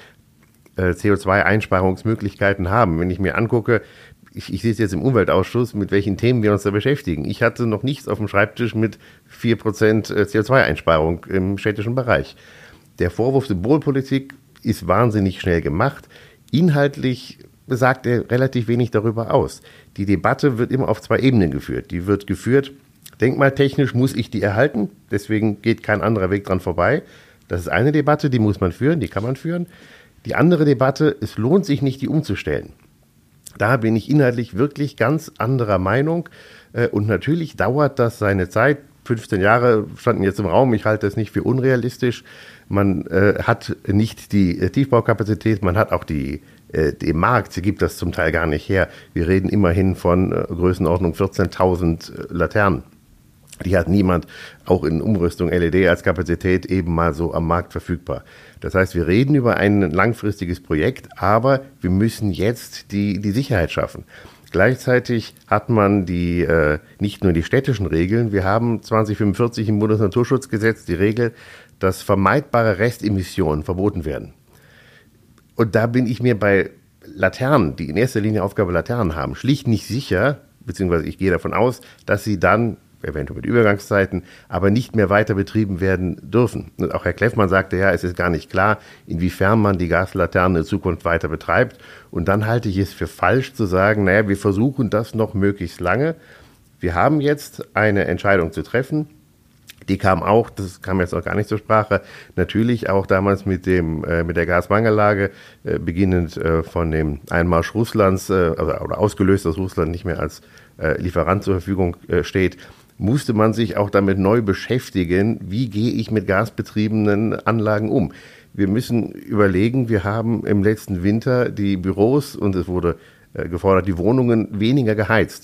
CO2-Einsparungsmöglichkeiten haben. Wenn ich mir angucke, ich sitze jetzt im Umweltausschuss, mit welchen Themen wir uns da beschäftigen. Ich hatte noch nichts auf dem Schreibtisch mit 4% CO2-Einsparung im städtischen Bereich. Der Vorwurf Symbolpolitik ist wahnsinnig schnell gemacht. Inhaltlich sagt er relativ wenig darüber aus. Die Debatte wird immer auf 2 Ebenen geführt. Die wird geführt, denkmaltechnisch muss ich die erhalten, deswegen geht kein anderer Weg dran vorbei. Das ist eine Debatte, die muss man führen, die kann man führen. Die andere Debatte, es lohnt sich nicht, die umzustellen. Da bin ich inhaltlich wirklich ganz anderer Meinung. Und natürlich dauert das seine Zeit. 15 Jahre standen jetzt im Raum. Ich halte es nicht für unrealistisch. Man hat nicht die Tiefbaukapazität. Man hat auch den Markt. Gibt das zum Teil gar nicht her. Wir reden immerhin von Größenordnung 14.000 Laternen. Die hat niemand, auch in Umrüstung LED als Kapazität, eben mal so am Markt verfügbar. Das heißt, wir reden über ein langfristiges Projekt, aber wir müssen jetzt die Sicherheit schaffen. Gleichzeitig hat man nicht nur die städtischen Regeln, wir haben 2045 im Bundesnaturschutzgesetz die Regel, dass vermeidbare Restemissionen verboten werden. Und da bin ich mir bei Laternen, die in erster Linie Aufgabe Laternen haben, schlicht nicht sicher, beziehungsweise ich gehe davon aus, dass sie dann eventuell mit Übergangszeiten, aber nicht mehr weiter betrieben werden dürfen. Und auch Herr Kleffmann sagte ja, es ist gar nicht klar, inwiefern man die Gaslaternen in Zukunft weiter betreibt. Und dann halte ich es für falsch zu sagen, naja, wir versuchen das noch möglichst lange. Wir haben jetzt eine Entscheidung zu treffen. Die kam auch, das kam jetzt auch gar nicht zur Sprache, natürlich auch damals mit der Gasmangellage, beginnend von dem Einmarsch Russlands, oder ausgelöst, dass Russland nicht mehr als Lieferant zur Verfügung steht, musste man sich auch damit neu beschäftigen, wie gehe ich mit gasbetriebenen Anlagen um. Wir müssen überlegen, wir haben im letzten Winter die Büros, und es wurde gefordert, die Wohnungen weniger geheizt.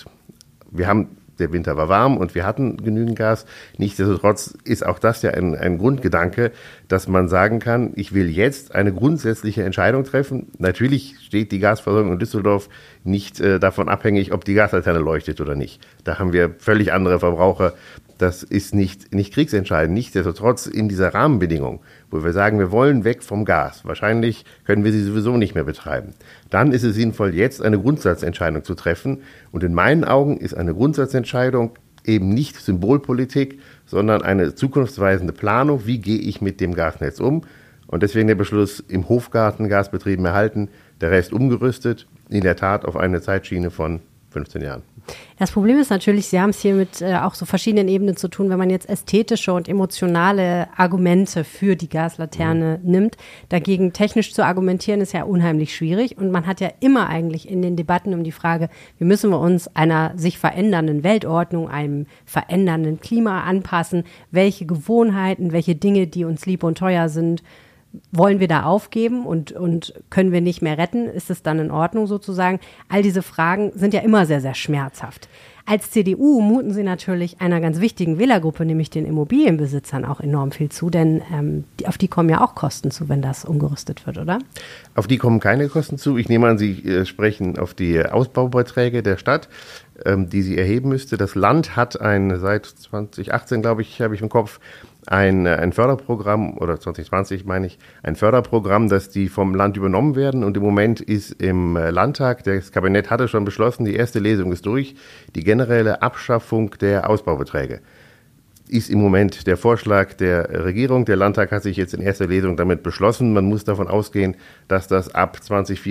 Der Winter war warm und wir hatten genügend Gas. Nichtsdestotrotz ist auch das ja ein Grundgedanke, dass man sagen kann, ich will jetzt eine grundsätzliche Entscheidung treffen. Natürlich steht die Gasversorgung in Düsseldorf nicht davon abhängig, ob die Gaslaterne leuchtet oder nicht. Da haben wir völlig andere Verbraucher. Das ist nicht kriegsentscheidend. Nichtsdestotrotz in dieser Rahmenbedingung, wo wir sagen, wir wollen weg vom Gas. Wahrscheinlich können wir sie sowieso nicht mehr betreiben. Dann ist es sinnvoll, jetzt eine Grundsatzentscheidung zu treffen. Und in meinen Augen ist eine Grundsatzentscheidung eben nicht Symbolpolitik, sondern eine zukunftsweisende Planung. Wie gehe ich mit dem Gasnetz um? Und deswegen der Beschluss, im Hofgarten Gasbetrieben erhalten, der Rest umgerüstet, in der Tat auf eine Zeitschiene von 15 Jahren. Das Problem ist natürlich, Sie haben es hier mit auch so verschiedenen Ebenen zu tun, wenn man jetzt ästhetische und emotionale Argumente für die Gaslaterne nimmt. Dagegen technisch zu argumentieren ist ja unheimlich schwierig, und man hat ja immer eigentlich in den Debatten um die Frage, wie müssen wir uns einer sich verändernden Weltordnung, einem verändernden Klima anpassen, welche Gewohnheiten, welche Dinge, die uns lieb und teuer sind, wollen wir da aufgeben und können wir nicht mehr retten? Ist es dann in Ordnung sozusagen? All diese Fragen sind ja immer sehr, sehr schmerzhaft. Als CDU muten Sie natürlich einer ganz wichtigen Wählergruppe, nämlich den Immobilienbesitzern, auch enorm viel zu, denn auf die kommen ja auch Kosten zu, wenn das umgerüstet wird, oder? Auf die kommen keine Kosten zu. Ich nehme an, Sie sprechen auf die Ausbaubeiträge der Stadt, die sie erheben müsste. Das Land hat seit 2018, glaube ich, habe ich im Kopf, ein Förderprogramm, oder 2020 meine ich, ein Förderprogramm, dass die vom Land übernommen werden. Und im Moment ist im Landtag, das Kabinett hatte schon beschlossen, die erste Lesung ist durch, die generelle Abschaffung der Ausbaubeträge. Ist im Moment der Vorschlag der Regierung. Der Landtag hat sich jetzt in erster Lesung damit beschlossen. Man muss davon ausgehen, dass das ab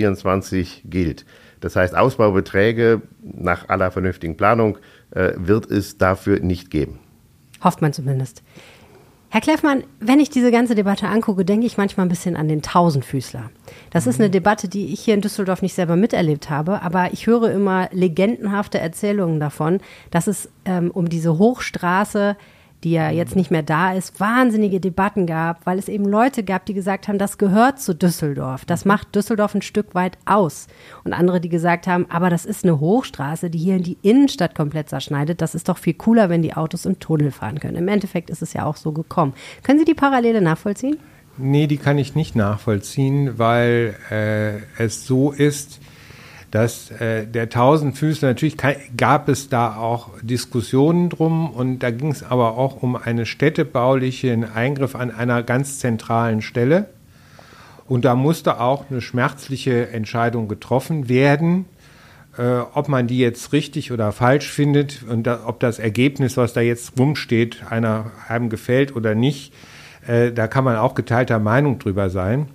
2024 gilt. Das heißt, Ausbaubeträge nach aller vernünftigen Planung wird es dafür nicht geben. Hofft man zumindest. Herr Kleffmann, wenn ich diese ganze Debatte angucke, denke ich manchmal ein bisschen an den Tausendfüßler. Das ist eine Debatte, die ich hier in Düsseldorf nicht selber miterlebt habe, aber ich höre immer legendenhafte Erzählungen davon, dass es um diese Hochstraße die ja jetzt nicht mehr da ist, wahnsinnige Debatten gab, weil es eben Leute gab, die gesagt haben, das gehört zu Düsseldorf, das macht Düsseldorf ein Stück weit aus. Und andere, die gesagt haben, aber das ist eine Hochstraße, die hier in die Innenstadt komplett zerschneidet, das ist doch viel cooler, wenn die Autos im Tunnel fahren können. Im Endeffekt ist es ja auch so gekommen. Können Sie die Parallele nachvollziehen? Nee, die kann ich nicht nachvollziehen, weil es so ist, dass der Tausendfüßler, natürlich gab es da auch Diskussionen drum und da ging es aber auch um einen städtebaulichen Eingriff an einer ganz zentralen Stelle und da musste auch eine schmerzliche Entscheidung getroffen werden, ob man die jetzt richtig oder falsch findet und ob das Ergebnis, was da jetzt rumsteht, einem gefällt oder nicht, da kann man auch geteilter Meinung drüber sein.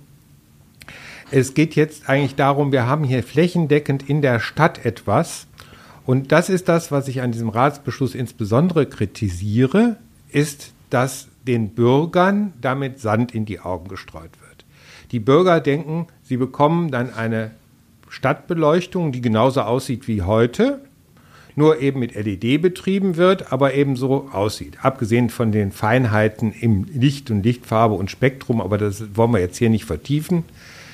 Es geht jetzt eigentlich darum, wir haben hier flächendeckend in der Stadt etwas und das ist das, was ich an diesem Ratsbeschluss insbesondere kritisiere, ist, dass den Bürgern damit Sand in die Augen gestreut wird. Die Bürger denken, sie bekommen dann eine Stadtbeleuchtung, die genauso aussieht wie heute, nur eben mit LED betrieben wird, aber eben so aussieht. Abgesehen von den Feinheiten im Licht und Lichtfarbe und Spektrum, aber das wollen wir jetzt hier nicht vertiefen,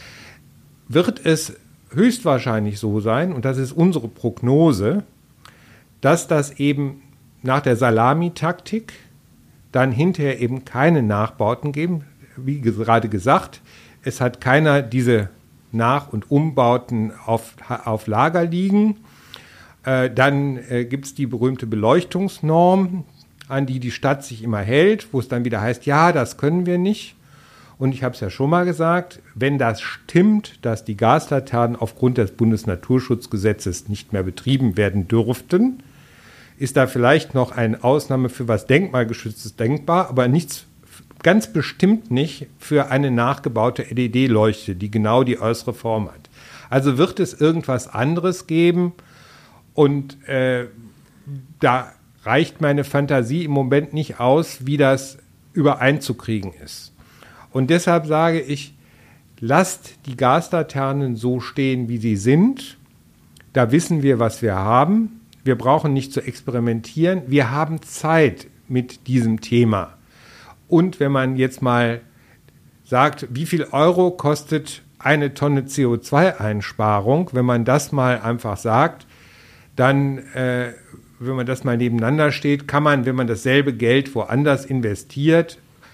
wird es höchstwahrscheinlich so sein, und das ist unsere Prognose, dass das eben nach der Salamitaktik dann hinterher eben keine Nachbauten geben. Wie gerade gesagt, es hat keiner diese Nach- und Umbauten auf Lager liegen. Dann gibt es die berühmte Beleuchtungsnorm, an die Stadt sich immer hält, wo es dann wieder heißt, ja, das können wir nicht. Und ich habe es ja schon mal gesagt, wenn das stimmt, dass die Gaslaternen aufgrund des Bundesnaturschutzgesetzes nicht mehr betrieben werden dürften, ist da vielleicht noch eine Ausnahme für was Denkmalgeschütztes denkbar, aber nichts, ganz bestimmt nicht für eine nachgebaute LED-Leuchte, die genau die äußere Form hat. Also wird es irgendwas anderes geben und da reicht meine Fantasie im Moment nicht aus, wie das übereinzukriegen ist. Und deshalb sage ich, lasst die Gaslaternen so stehen, wie sie sind. Da wissen wir, was wir haben. Wir brauchen nicht zu experimentieren. Wir haben Zeit mit diesem Thema. Und wenn man jetzt mal sagt, wie viel Euro kostet eine Tonne CO2-Einsparung, wenn man das mal einfach sagt, dann, wenn man das mal nebeneinander steht, kann man, wenn man dasselbe Geld woanders investiert,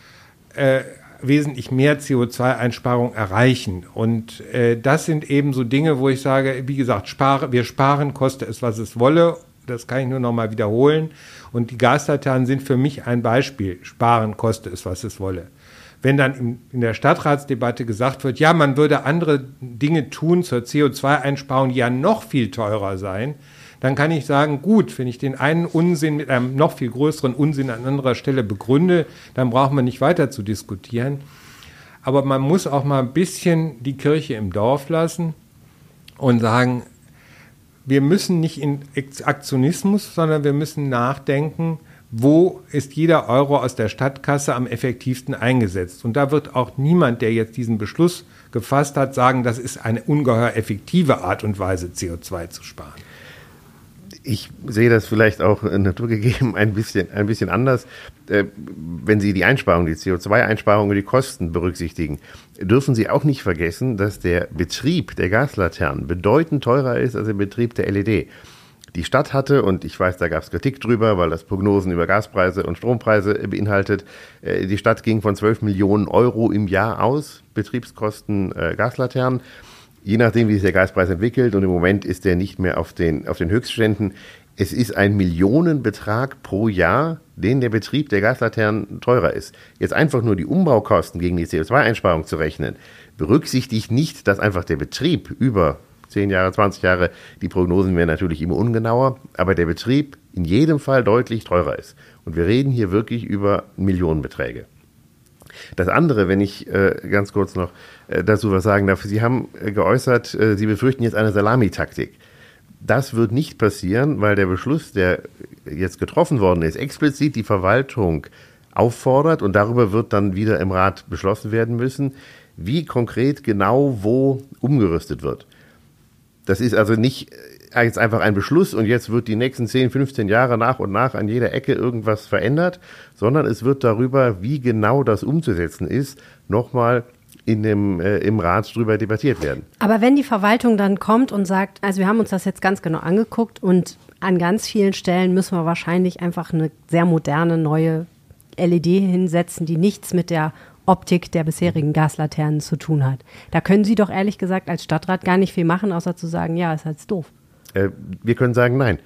wesentlich mehr CO2-Einsparung erreichen. Und das sind eben so Dinge, wo ich sage, wie gesagt, wir sparen, koste es, was es wolle. Das kann ich nur noch mal wiederholen. Und die Gaslaternen sind für mich ein Beispiel. Sparen, koste es, was es wolle. Wenn dann in der Stadtratsdebatte gesagt wird, ja, man würde andere Dinge tun zur CO2-Einsparung, die ja noch viel teurer sein, dann kann ich sagen, gut, wenn ich den einen Unsinn mit einem noch viel größeren Unsinn an anderer Stelle begründe, dann brauchen wir nicht weiter zu diskutieren. Aber man muss auch mal ein bisschen die Kirche im Dorf lassen und sagen, wir müssen nicht in Aktionismus, sondern wir müssen nachdenken, wo ist jeder Euro aus der Stadtkasse am effektivsten eingesetzt. Und da wird auch niemand, der jetzt diesen Beschluss gefasst hat, sagen, das ist eine ungeheuer effektive Art und Weise, CO2 zu sparen. Ich sehe das vielleicht auch naturgegeben ein bisschen anders. Wenn Sie die Einsparung, die CO2-Einsparung und die Kosten berücksichtigen, dürfen Sie auch nicht vergessen, dass der Betrieb der Gaslaternen bedeutend teurer ist als der Betrieb der LED. Die Stadt hatte, und ich weiß, da gab es Kritik drüber, weil das Prognosen über Gaspreise und Strompreise beinhaltet, die Stadt ging von 12 Millionen Euro im Jahr aus, Betriebskosten Gaslaternen. Je nachdem, wie sich der Gaspreis entwickelt, und im Moment ist der nicht mehr auf den Höchstständen. Es ist ein Millionenbetrag pro Jahr, den der Betrieb der Gaslaternen teurer ist. Jetzt einfach nur die Umbaukosten gegen die CO2-Einsparung zu rechnen, berücksichtigt nicht, dass einfach der Betrieb über 10 Jahre, 20 Jahre, die Prognosen wären natürlich immer ungenauer, aber der Betrieb in jedem Fall deutlich teurer ist. Und wir reden hier wirklich über Millionenbeträge. Das andere, wenn ich ganz kurz noch dazu was sagen darf, Sie haben geäußert, Sie befürchten jetzt eine Salamitaktik. Das wird nicht passieren, weil der Beschluss, der jetzt getroffen worden ist, explizit die Verwaltung auffordert, und darüber wird dann wieder im Rat beschlossen werden müssen, wie konkret genau wo umgerüstet wird. Das ist also nicht jetzt einfach ein Beschluss und jetzt wird die nächsten 10, 15 Jahre nach und nach an jeder Ecke irgendwas verändert, sondern es wird darüber, wie genau das umzusetzen ist, nochmal im Rat drüber debattiert werden. Aber wenn die Verwaltung dann kommt und sagt, also wir haben uns das jetzt ganz genau angeguckt und an ganz vielen Stellen müssen wir wahrscheinlich einfach eine sehr moderne neue LED hinsetzen, die nichts mit der Optik der bisherigen Gaslaternen zu tun hat. Da können Sie doch ehrlich gesagt als Stadtrat gar nicht viel machen, außer zu sagen, ja, ist halt doof. Wir können sagen, nein.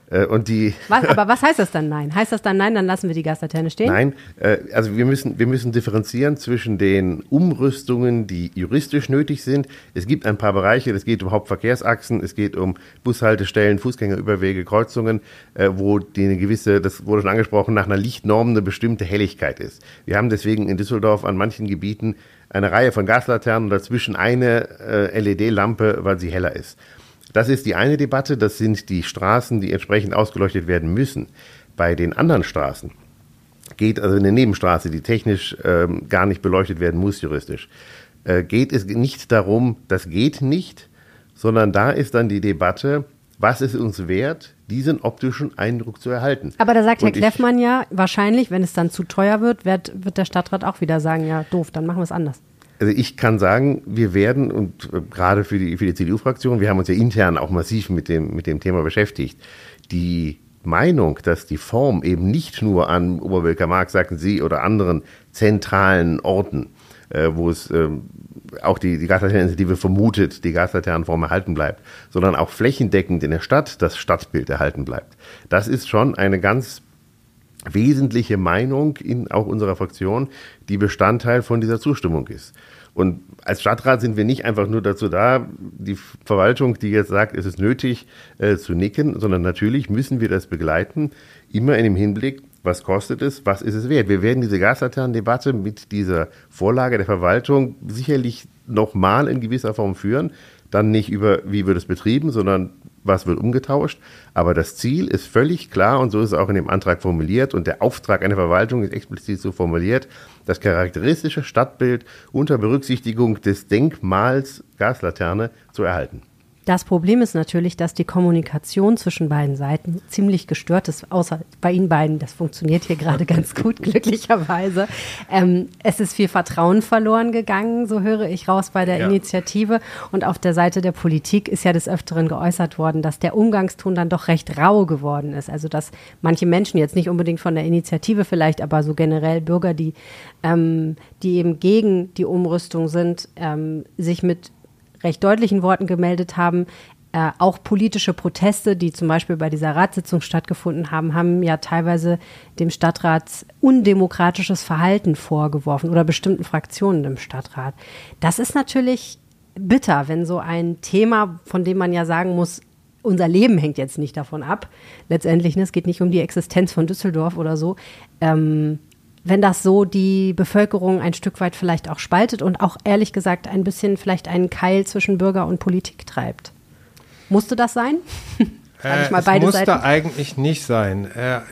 Aber was heißt das dann nein? Heißt das dann nein, dann lassen wir die Gaslaterne stehen? Nein, also wir müssen differenzieren zwischen den Umrüstungen, die juristisch nötig sind. Es gibt ein paar Bereiche, es geht um Hauptverkehrsachsen, es geht um Bushaltestellen, Fußgängerüberwege, Kreuzungen, wo die eine gewisse, das wurde schon angesprochen, nach einer Lichtnorm eine bestimmte Helligkeit ist. Wir haben deswegen in Düsseldorf an manchen Gebieten eine Reihe von Gaslaternen, dazwischen eine LED-Lampe, weil sie heller ist. Das ist die eine Debatte, das sind die Straßen, die entsprechend ausgeleuchtet werden müssen. Bei den anderen Straßen geht, also eine Nebenstraße, die technisch gar nicht beleuchtet werden muss juristisch, geht es nicht darum, das geht nicht, sondern da ist dann die Debatte, was ist uns wert, diesen optischen Eindruck zu erhalten. Aber da sagt Herr Kleffmann ja, wahrscheinlich, wenn es dann zu teuer wird der Stadtrat auch wieder sagen, ja doof, dann machen wir es anders. Also ich kann sagen, wir werden, und gerade für die CDU-Fraktion, wir haben uns ja intern auch massiv mit dem Thema beschäftigt, die Meinung, dass die Form eben nicht nur an Oberwölker Markt, sagten Sie, oder anderen zentralen Orten, wo es auch die Gaslaterneninitiative vermutet, die Gaslaternenform erhalten bleibt, sondern auch flächendeckend in der Stadt das Stadtbild erhalten bleibt. Das ist schon eine ganz wesentliche Meinung in auch unserer Fraktion, die Bestandteil von dieser Zustimmung ist. Und als Stadtrat sind wir nicht einfach nur dazu da, die Verwaltung, die jetzt sagt, es ist nötig, zu nicken, sondern natürlich müssen wir das begleiten, immer in dem Hinblick, was kostet es, was ist es wert. Wir werden diese Gaslaternendebatte mit dieser Vorlage der Verwaltung sicherlich nochmal in gewisser Form führen, dann nicht über, wie wird es betrieben, sondern was wird umgetauscht. Aber das Ziel ist völlig klar und so ist es auch in dem Antrag formuliert und der Auftrag einer Verwaltung ist explizit so formuliert, das charakteristische Stadtbild unter Berücksichtigung des Denkmals Gaslaterne zu erhalten. Das Problem ist natürlich, dass die Kommunikation zwischen beiden Seiten ziemlich gestört ist, außer bei Ihnen beiden. Das funktioniert hier gerade ganz gut, glücklicherweise. Es ist viel Vertrauen verloren gegangen, so höre ich raus bei der Initiative. Und auf der Seite der Politik ist ja des Öfteren geäußert worden, dass der Umgangston dann doch recht rau geworden ist. Also dass manche Menschen, jetzt nicht unbedingt von der Initiative vielleicht, aber so generell Bürger, die eben gegen die Umrüstung sind, sich mit recht deutlichen Worten gemeldet haben. Auch politische Proteste, die zum Beispiel bei dieser Ratssitzung stattgefunden haben, haben ja teilweise dem Stadtrat undemokratisches Verhalten vorgeworfen oder bestimmten Fraktionen im Stadtrat. Das ist natürlich bitter, wenn so ein Thema, von dem man ja sagen muss, unser Leben hängt jetzt nicht davon ab, letztendlich, es geht nicht um die Existenz von Düsseldorf oder so, wenn das so die Bevölkerung ein Stück weit vielleicht auch spaltet und auch ehrlich gesagt ein bisschen vielleicht einen Keil zwischen Bürger und Politik treibt. Musste das sein? Es musste eigentlich nicht sein.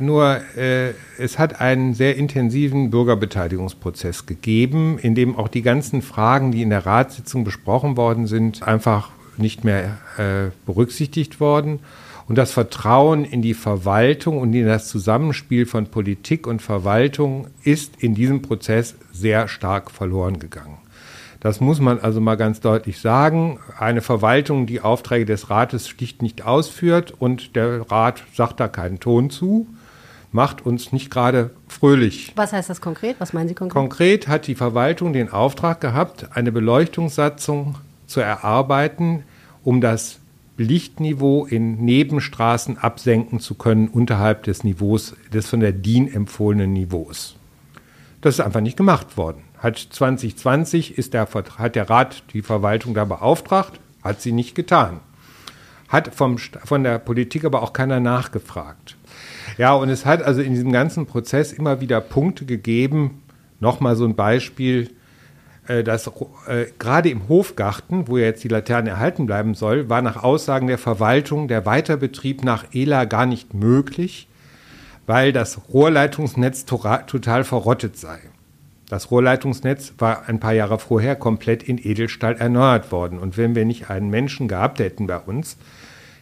Es hat einen sehr intensiven Bürgerbeteiligungsprozess gegeben, in dem auch die ganzen Fragen, die in der Ratssitzung besprochen worden sind, einfach nicht mehr berücksichtigt worden. Und das Vertrauen in die Verwaltung und in das Zusammenspiel von Politik und Verwaltung ist in diesem Prozess sehr stark verloren gegangen. Das muss man also mal ganz deutlich sagen. Eine Verwaltung, die Aufträge des Rates schlicht nicht ausführt und der Rat sagt da keinen Ton zu, macht uns nicht gerade fröhlich. Was heißt das konkret? Was meinen Sie konkret? Konkret hat die Verwaltung den Auftrag gehabt, eine Beleuchtungssatzung zu erarbeiten, um das Lichtniveau in Nebenstraßen absenken zu können unterhalb des Niveaus, des von der DIN empfohlenen Niveaus. Das ist einfach nicht gemacht worden. 2020 hat der Rat die Verwaltung da beauftragt, hat sie nicht getan. Hat von der Politik aber auch keiner nachgefragt. Ja, und es hat also in diesem ganzen Prozess immer wieder Punkte gegeben, nochmal so ein Beispiel, dass gerade im Hofgarten, wo jetzt die Laterne erhalten bleiben soll, war nach Aussagen der Verwaltung der Weiterbetrieb nach ELA gar nicht möglich, weil das Rohrleitungsnetz total verrottet sei. Das Rohrleitungsnetz war ein paar Jahre vorher komplett in Edelstahl erneuert worden. Und wenn wir nicht einen Menschen gehabt hätten bei uns,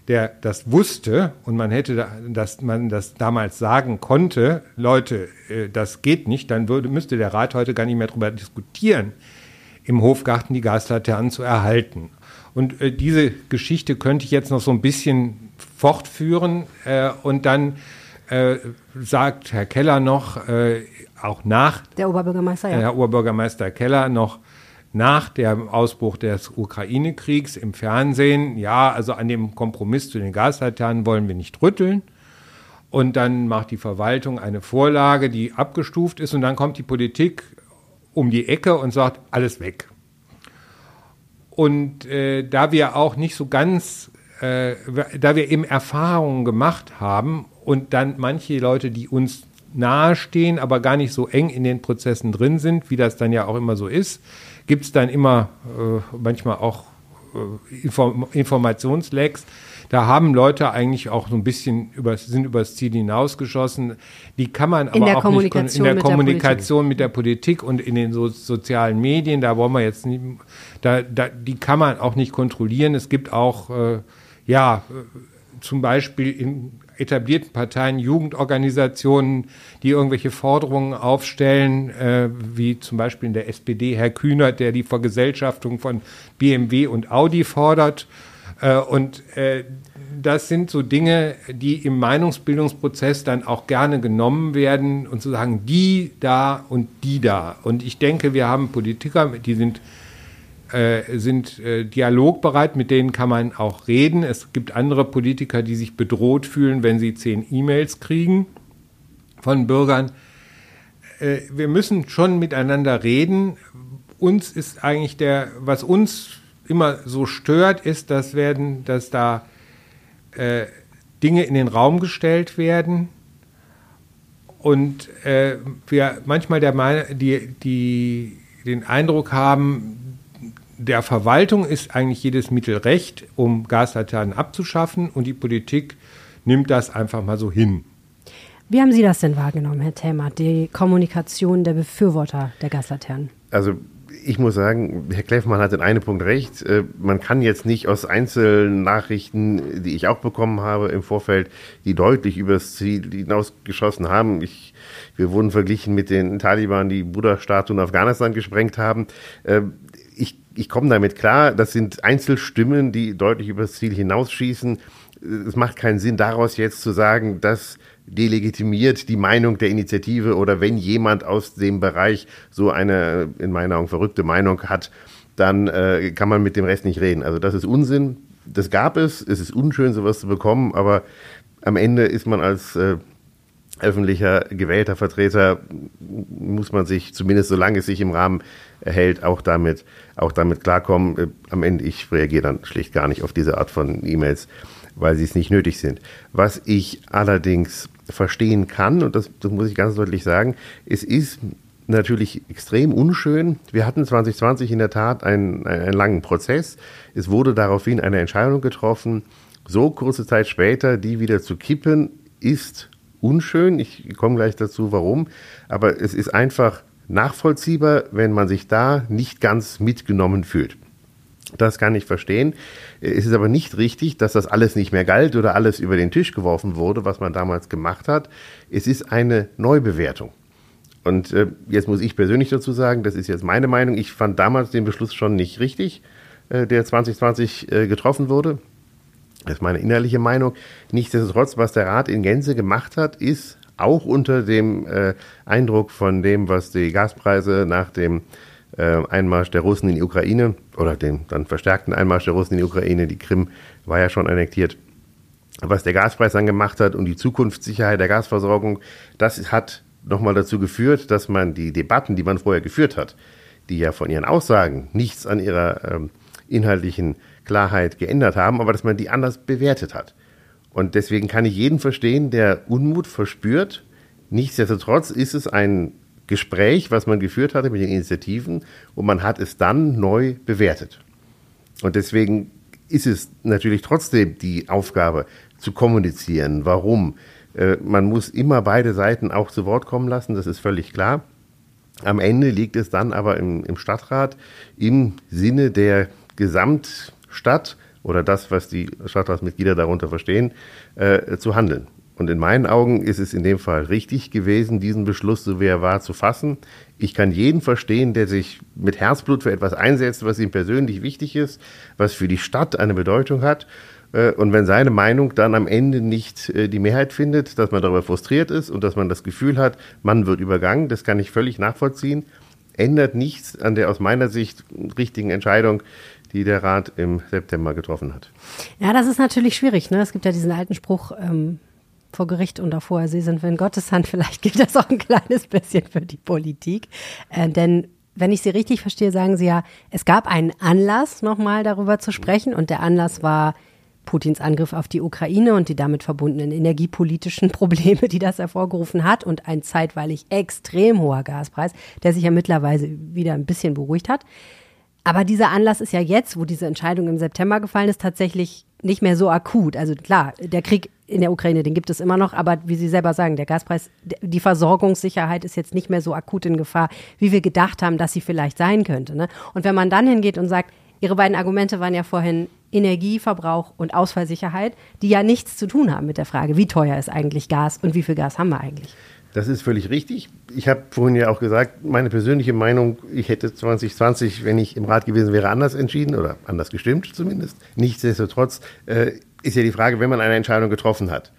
der das wusste und man das damals sagen konnte, Leute, das geht nicht, dann müsste der Rat heute gar nicht mehr darüber diskutieren, im Hofgarten die Gaslaternen zu erhalten. Und diese Geschichte könnte ich jetzt noch so ein bisschen fortführen und dann sagt Herr Keller noch, auch nach der Oberbürgermeister, ja. Herr Oberbürgermeister Keller noch nach dem Ausbruch des Ukraine-Kriegs im Fernsehen, ja, also an dem Kompromiss zu den Gaslaternen wollen wir nicht rütteln. Und dann macht die Verwaltung eine Vorlage, die abgestuft ist und dann kommt die Politik um die Ecke und sagt, alles weg. Und da wir auch nicht so ganz, da wir eben Erfahrungen gemacht haben und dann manche Leute, die uns nahestehen, aber gar nicht so eng in den Prozessen drin sind, wie das dann ja auch immer so ist, gibt es dann immer manchmal auch Informationslecks. Da haben Leute eigentlich auch so ein bisschen sind übers Ziel hinausgeschossen. Die kann man aber auch nicht in der Kommunikation mit der Politik und in den sozialen Medien, da wollen wir jetzt nicht, die kann man auch nicht kontrollieren. Es gibt auch, zum Beispiel in etablierten Parteien, Jugendorganisationen, die irgendwelche Forderungen aufstellen, wie zum Beispiel in der SPD Herr Kühnert, der die Vergesellschaftung von BMW und Audi fordert. Das sind so Dinge, die im Meinungsbildungsprozess dann auch gerne genommen werden und zu sagen, die da und die da. Und ich denke, wir haben Politiker, die sind dialogbereit, mit denen kann man auch reden. Es gibt andere Politiker, die sich bedroht fühlen, wenn sie 10 E-Mails kriegen von Bürgern. Wir müssen schon miteinander reden. Uns ist eigentlich was uns immer so stört, ist, dass da Dinge in den Raum gestellt werden und wir manchmal den Eindruck haben, der Verwaltung ist eigentlich jedes Mittel recht, um Gaslaternen abzuschaffen und die Politik nimmt das einfach mal so hin. Wie haben Sie das denn wahrgenommen, Herr Tellmatt, die Kommunikation der Befürworter der Gaslaternen? Also ich muss sagen, Herr Kleffmann hat in einem Punkt recht. Man kann jetzt nicht aus einzelnen Nachrichten, die ich auch bekommen habe im Vorfeld, die deutlich übers Ziel hinausgeschossen haben. Wir wurden verglichen mit den Taliban, die Buddha-Statuen in Afghanistan gesprengt haben. Ich komme damit klar, das sind Einzelstimmen, die deutlich übers Ziel hinausschießen. Es macht keinen Sinn, daraus jetzt zu sagen, das delegitimiert die Meinung der Initiative oder wenn jemand aus dem Bereich so eine, in meiner Augen, verrückte Meinung hat, dann kann man mit dem Rest nicht reden. Also das ist Unsinn, das gab es ist unschön, sowas zu bekommen, aber am Ende ist man als öffentlicher, gewählter Vertreter, muss man sich, zumindest solange es sich im Rahmen hält, auch damit klarkommen. Am Ende, ich reagiere dann schlicht gar nicht auf diese Art von E-Mails, weil sie es nicht nötig sind. Was ich allerdings verstehen kann, und das muss ich ganz deutlich sagen, es ist natürlich extrem unschön. Wir hatten 2020 in der Tat einen langen Prozess. Es wurde daraufhin eine Entscheidung getroffen. So kurze Zeit später, die wieder zu kippen, ist unschön. Ich komme gleich dazu, warum. Aber es ist einfach nachvollziehbar, wenn man sich da nicht ganz mitgenommen fühlt. Das kann ich verstehen. Es ist aber nicht richtig, dass das alles nicht mehr galt oder alles über den Tisch geworfen wurde, was man damals gemacht hat. Es ist eine Neubewertung. Und jetzt muss ich persönlich dazu sagen, das ist jetzt meine Meinung, ich fand damals den Beschluss schon nicht richtig, der 2020 getroffen wurde. Das ist meine innerliche Meinung. Nichtsdestotrotz, was der Rat in Gänze gemacht hat, ist auch unter dem Eindruck von dem, was die Gaspreise nach dem Einmarsch der Russen in die Ukraine oder dem dann verstärkten Einmarsch der Russen in die Ukraine, die Krim war ja schon annektiert, was der Gaspreis dann gemacht hat und die Zukunftssicherheit der Gasversorgung, das hat nochmal dazu geführt, dass man die Debatten, die man vorher geführt hat, die ja von ihren Aussagen nichts an ihrer inhaltlichen Klarheit geändert haben, aber dass man die anders bewertet hat. Und deswegen kann ich jeden verstehen, der Unmut verspürt. Nichtsdestotrotz ist es ein Gespräch, was man geführt hatte mit den Initiativen und man hat es dann neu bewertet. Und deswegen ist es natürlich trotzdem die Aufgabe zu kommunizieren. Warum? Man muss immer beide Seiten auch zu Wort kommen lassen, das ist völlig klar. Am Ende liegt es dann aber im Stadtrat im Sinne der Gesamtstadt, oder das, was die Stadtratsmitglieder darunter verstehen, zu handeln. Und in meinen Augen ist es in dem Fall richtig gewesen, diesen Beschluss, so wie er war, zu fassen. Ich kann jeden verstehen, der sich mit Herzblut für etwas einsetzt, was ihm persönlich wichtig ist, was für die Stadt eine Bedeutung hat. Und wenn seine Meinung dann am Ende nicht die Mehrheit findet, dass man darüber frustriert ist und dass man das Gefühl hat, man wird übergangen, das kann ich völlig nachvollziehen, ändert nichts an der aus meiner Sicht richtigen Entscheidung, die der Rat im September getroffen hat. Ja, das ist natürlich schwierig, ne? Es gibt ja diesen alten Spruch, vor Gericht und auf hoher See sind wir in Gottes Hand. Vielleicht gilt das auch ein kleines bisschen für die Politik. Denn wenn ich Sie richtig verstehe, sagen Sie ja, es gab einen Anlass, nochmal darüber zu sprechen. Und der Anlass war Putins Angriff auf die Ukraine und die damit verbundenen energiepolitischen Probleme, die das hervorgerufen hat. Und ein zeitweilig extrem hoher Gaspreis, der sich ja mittlerweile wieder ein bisschen beruhigt hat. Aber dieser Anlass ist ja jetzt, wo diese Entscheidung im September gefallen ist, tatsächlich nicht mehr so akut. Also klar, der Krieg in der Ukraine, den gibt es immer noch, aber wie Sie selber sagen, der Gaspreis, die Versorgungssicherheit ist jetzt nicht mehr so akut in Gefahr, wie wir gedacht haben, dass sie vielleicht sein könnte. Ne? Und wenn man dann hingeht und sagt, Ihre beiden Argumente waren ja vorhin Energieverbrauch und Ausfallsicherheit, die ja nichts zu tun haben mit der Frage, wie teuer ist eigentlich Gas und wie viel Gas haben wir eigentlich? Das ist völlig richtig. Ich habe vorhin ja auch gesagt, meine persönliche Meinung, ich hätte 2020, wenn ich im Rat gewesen wäre, anders entschieden oder anders gestimmt zumindest. Nichtsdestotrotz ist ja die Frage, wenn man eine Entscheidung getroffen hat,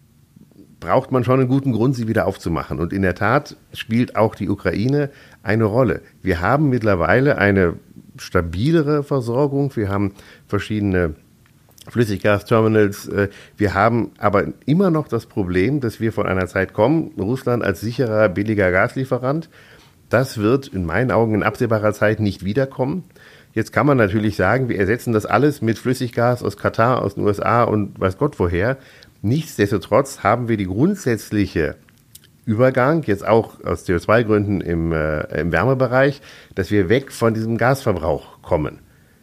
braucht man schon einen guten Grund, sie wieder aufzumachen. Und in der Tat spielt auch die Ukraine eine Rolle. Wir haben mittlerweile eine stabilere Versorgung. Wir haben verschiedene Flüssiggasterminals. Wir haben aber immer noch das Problem, dass wir von einer Zeit kommen, Russland als sicherer, billiger Gaslieferant. Das wird in meinen Augen in absehbarer Zeit nicht wiederkommen. Jetzt kann man natürlich sagen, wir ersetzen das alles mit Flüssiggas aus Katar, aus den USA und weiß Gott woher. Nichtsdestotrotz haben wir die grundsätzliche Übergang, jetzt auch aus CO2-Gründen im Wärmebereich, dass wir weg von diesem Gasverbrauch kommen.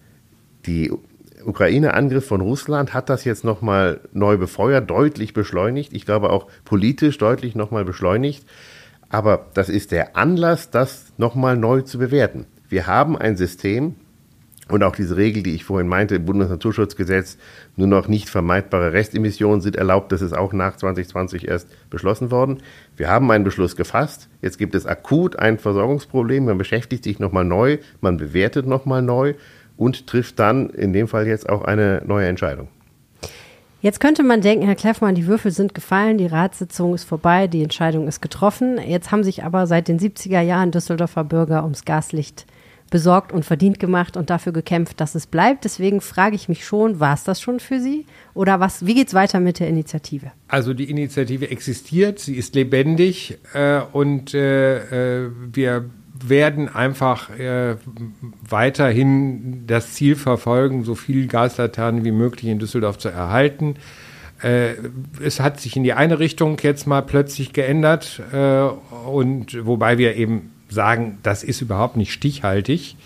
Die Ukraine-Angriff von Russland hat das jetzt nochmal neu befeuert, deutlich beschleunigt. Ich glaube auch politisch deutlich nochmal beschleunigt. Aber das ist der Anlass, das nochmal neu zu bewerten. Wir haben ein System und auch diese Regel, die ich vorhin meinte, im Bundesnaturschutzgesetz, nur noch nicht vermeidbare Restemissionen sind erlaubt. Das ist auch nach 2020 erst beschlossen worden. Wir haben einen Beschluss gefasst. Jetzt gibt es akut ein Versorgungsproblem. Man beschäftigt sich nochmal neu, man bewertet nochmal neu und trifft dann in dem Fall jetzt auch eine neue Entscheidung. Jetzt könnte man denken, Herr Kleffmann, die Würfel sind gefallen, die Ratssitzung ist vorbei, die Entscheidung ist getroffen. Jetzt haben sich aber seit den 70er Jahren Düsseldorfer Bürger ums Gaslicht besorgt und verdient gemacht und dafür gekämpft, dass es bleibt. Deswegen frage ich mich schon, war es das schon für Sie? Oder wie geht es weiter mit der Initiative? Also die Initiative existiert, sie ist lebendig und wir werden einfach weiterhin das Ziel verfolgen, so viele Gaslaternen wie möglich in Düsseldorf zu erhalten. Es hat sich in die eine Richtung jetzt mal plötzlich geändert und wobei wir eben sagen, das ist überhaupt nicht stichhaltig.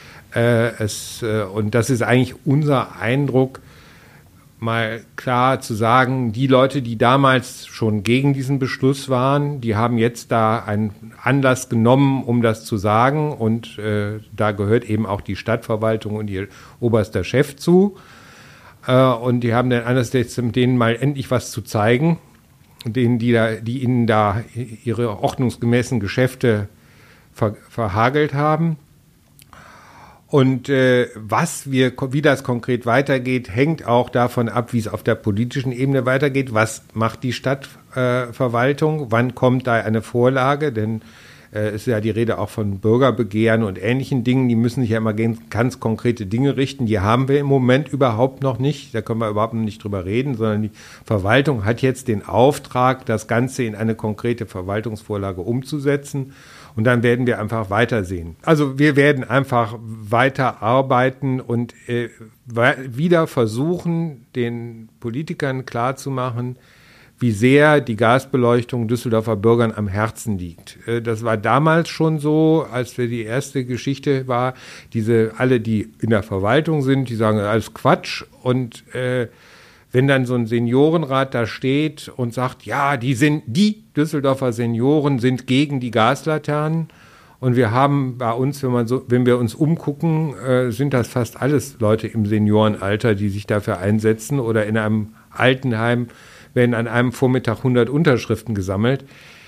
Und das ist eigentlich unser Eindruck, mal klar zu sagen, die Leute, die damals schon gegen diesen Beschluss waren, die haben jetzt da einen Anlass genommen, um das zu sagen. Und da gehört eben auch die Stadtverwaltung und ihr oberster Chef zu. Und die haben den Anlass, jetzt denen mal endlich was zu zeigen, denen, die ihnen da ihre ordnungsgemäßen Geschäfte verhagelt haben. Und wie das konkret weitergeht, hängt auch davon ab, wie es auf der politischen Ebene weitergeht. Was macht die Stadtverwaltung? Wann kommt da eine Vorlage? Denn es ist ja die Rede auch von Bürgerbegehren und ähnlichen Dingen. Die müssen sich ja immer ganz konkrete Dinge richten. Die haben wir im Moment überhaupt noch nicht. Da können wir überhaupt noch nicht drüber reden, sondern die Verwaltung hat jetzt den Auftrag, das Ganze in eine konkrete Verwaltungsvorlage umzusetzen. Und dann werden wir einfach weitersehen. Also wir werden einfach weiter arbeiten und wieder versuchen, den Politikern klarzumachen, wie sehr die Gasbeleuchtung Düsseldorfer Bürgern am Herzen liegt. Das war damals schon so, als wir die erste Geschichte war, alle, die in der Verwaltung sind, die sagen, alles Quatsch. Und wenn dann so ein Seniorenrat da steht und sagt, ja, die Düsseldorfer Senioren sind gegen die Gaslaternen Und wir haben bei uns, wenn wir uns umgucken, sind das fast alles Leute im Seniorenalter, die sich dafür einsetzen, oder in einem Altenheim werden an einem Vormittag 100 Unterschriften gesammelt.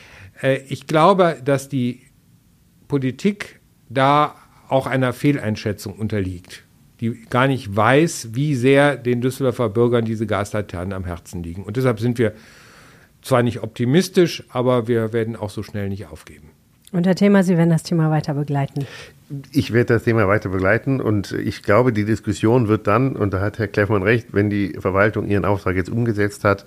Ich glaube, dass die Politik da auch einer Fehleinschätzung unterliegt, die gar nicht weiß, wie sehr den Düsseldorfer Bürgern diese Gaslaternen am Herzen liegen. Und deshalb sind wir zwar nicht optimistisch, aber wir werden auch so schnell nicht aufgeben. Und Herr Thema, Sie werden das Thema weiter begleiten. Ich werde das Thema weiter begleiten und ich glaube, die Diskussion wird dann, und da hat Herr Kleffmann recht, wenn die Verwaltung ihren Auftrag jetzt umgesetzt hat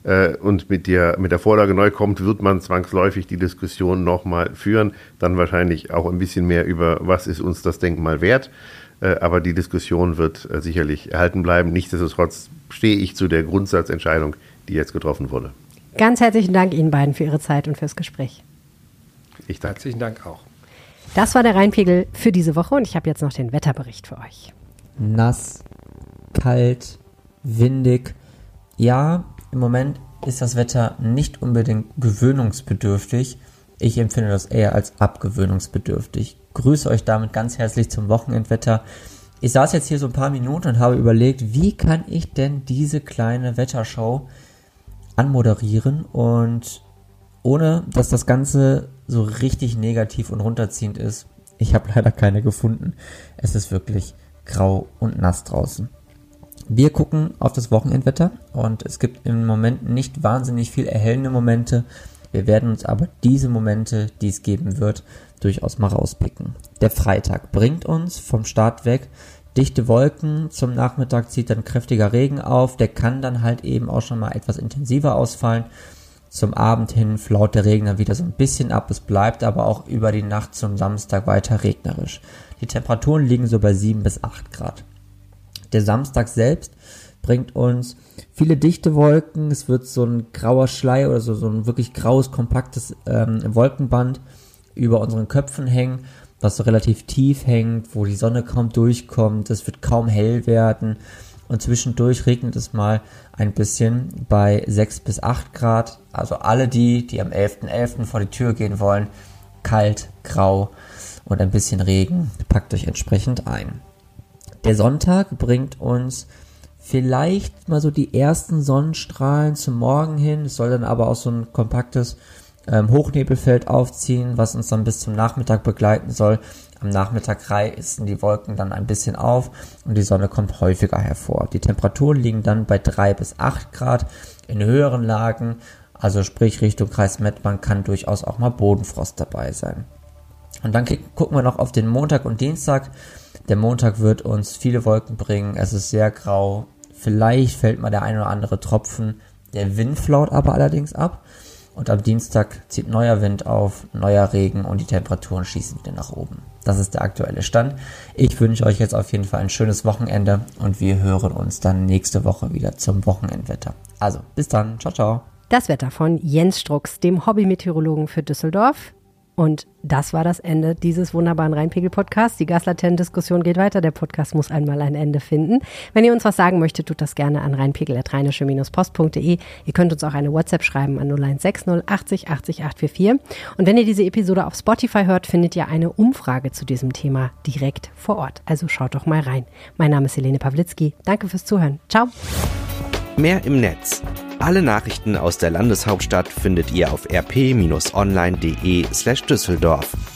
und mit der Vorlage neu kommt, wird man zwangsläufig die Diskussion nochmal führen, dann wahrscheinlich auch ein bisschen mehr über, was ist uns das Denkmal wert, aber die Diskussion wird sicherlich erhalten bleiben. Nichtsdestotrotz stehe ich zu der Grundsatzentscheidung, die jetzt getroffen wurde. Ganz herzlichen Dank Ihnen beiden für Ihre Zeit und fürs Gespräch. Ich danke. Herzlichen Dank auch. Das war der Rheinpegel für diese Woche und ich habe jetzt noch den Wetterbericht für euch. Nass, kalt, windig. Ja, im Moment ist das Wetter nicht unbedingt gewöhnungsbedürftig. Ich empfinde das eher als abgewöhnungsbedürftig. Grüße euch damit ganz herzlich zum Wochenendwetter. Ich saß jetzt hier so ein paar Minuten und habe überlegt, wie kann ich denn diese kleine Wettershow anmoderieren und ohne dass das Ganze so richtig negativ und runterziehend ist. Ich habe leider keine gefunden. Es ist wirklich grau und nass draußen. Wir gucken auf das Wochenendwetter und es gibt im Moment nicht wahnsinnig viel erhellende Momente. Wir werden uns aber diese Momente, die es geben wird, durchaus mal rauspicken. Der Freitag bringt uns vom Start weg dichte Wolken. Zum Nachmittag zieht dann kräftiger Regen auf. Der kann dann halt eben auch schon mal etwas intensiver ausfallen. Zum Abend hin flaut der Regen dann wieder so ein bisschen ab. Es bleibt aber auch über die Nacht zum Samstag weiter regnerisch. Die Temperaturen liegen so bei 7 bis 8 Grad. Der Samstag selbst bringt uns viele dichte Wolken. Es wird so ein grauer Schleier oder so ein wirklich graues, kompaktes Wolkenband über unseren Köpfen hängen, was so relativ tief hängt, wo die Sonne kaum durchkommt. Es wird kaum hell werden. Und zwischendurch regnet es mal ein bisschen bei 6 bis 8 Grad. Also alle die am 11.11. vor die Tür gehen wollen, kalt, grau und ein bisschen Regen, packt euch entsprechend ein. Der Sonntag bringt uns vielleicht mal so die ersten Sonnenstrahlen zum Morgen hin. Es soll dann aber auch so ein kompaktes Hochnebelfeld aufziehen, was uns dann bis zum Nachmittag begleiten soll. Am Nachmittag reißen die Wolken dann ein bisschen auf und die Sonne kommt häufiger hervor. Die Temperaturen liegen dann bei 3 bis 8 Grad in höheren Lagen, also sprich Richtung Kreis Mettmann kann durchaus auch mal Bodenfrost dabei sein. Und dann gucken wir noch auf den Montag und Dienstag. Der Montag wird uns viele Wolken bringen, es ist sehr grau, vielleicht fällt mal der ein oder andere Tropfen, der Wind flaut aber allerdings ab. Und am Dienstag zieht neuer Wind auf, neuer Regen und die Temperaturen schießen wieder nach oben. Das ist der aktuelle Stand. Ich wünsche euch jetzt auf jeden Fall ein schönes Wochenende und wir hören uns dann nächste Woche wieder zum Wochenendwetter. Also, bis dann. Ciao, ciao. Das Wetter von Jens Strux, dem Hobbymeteorologen für Düsseldorf. Und das war das Ende dieses wunderbaren Rheinpegel-Podcasts. Die Gaslaternendiskussion geht weiter. Der Podcast muss einmal ein Ende finden. Wenn ihr uns was sagen möchtet, tut das gerne an rheinpegel@rheinische-post.de. Ihr könnt uns auch eine WhatsApp schreiben an 0160 80 80 844. Und wenn ihr diese Episode auf Spotify hört, findet ihr eine Umfrage zu diesem Thema direkt vor Ort. Also schaut doch mal rein. Mein Name ist Helene Pawlitzki. Danke fürs Zuhören. Ciao. Mehr im Netz. Alle Nachrichten aus der Landeshauptstadt findet ihr auf rp-online.de/Düsseldorf.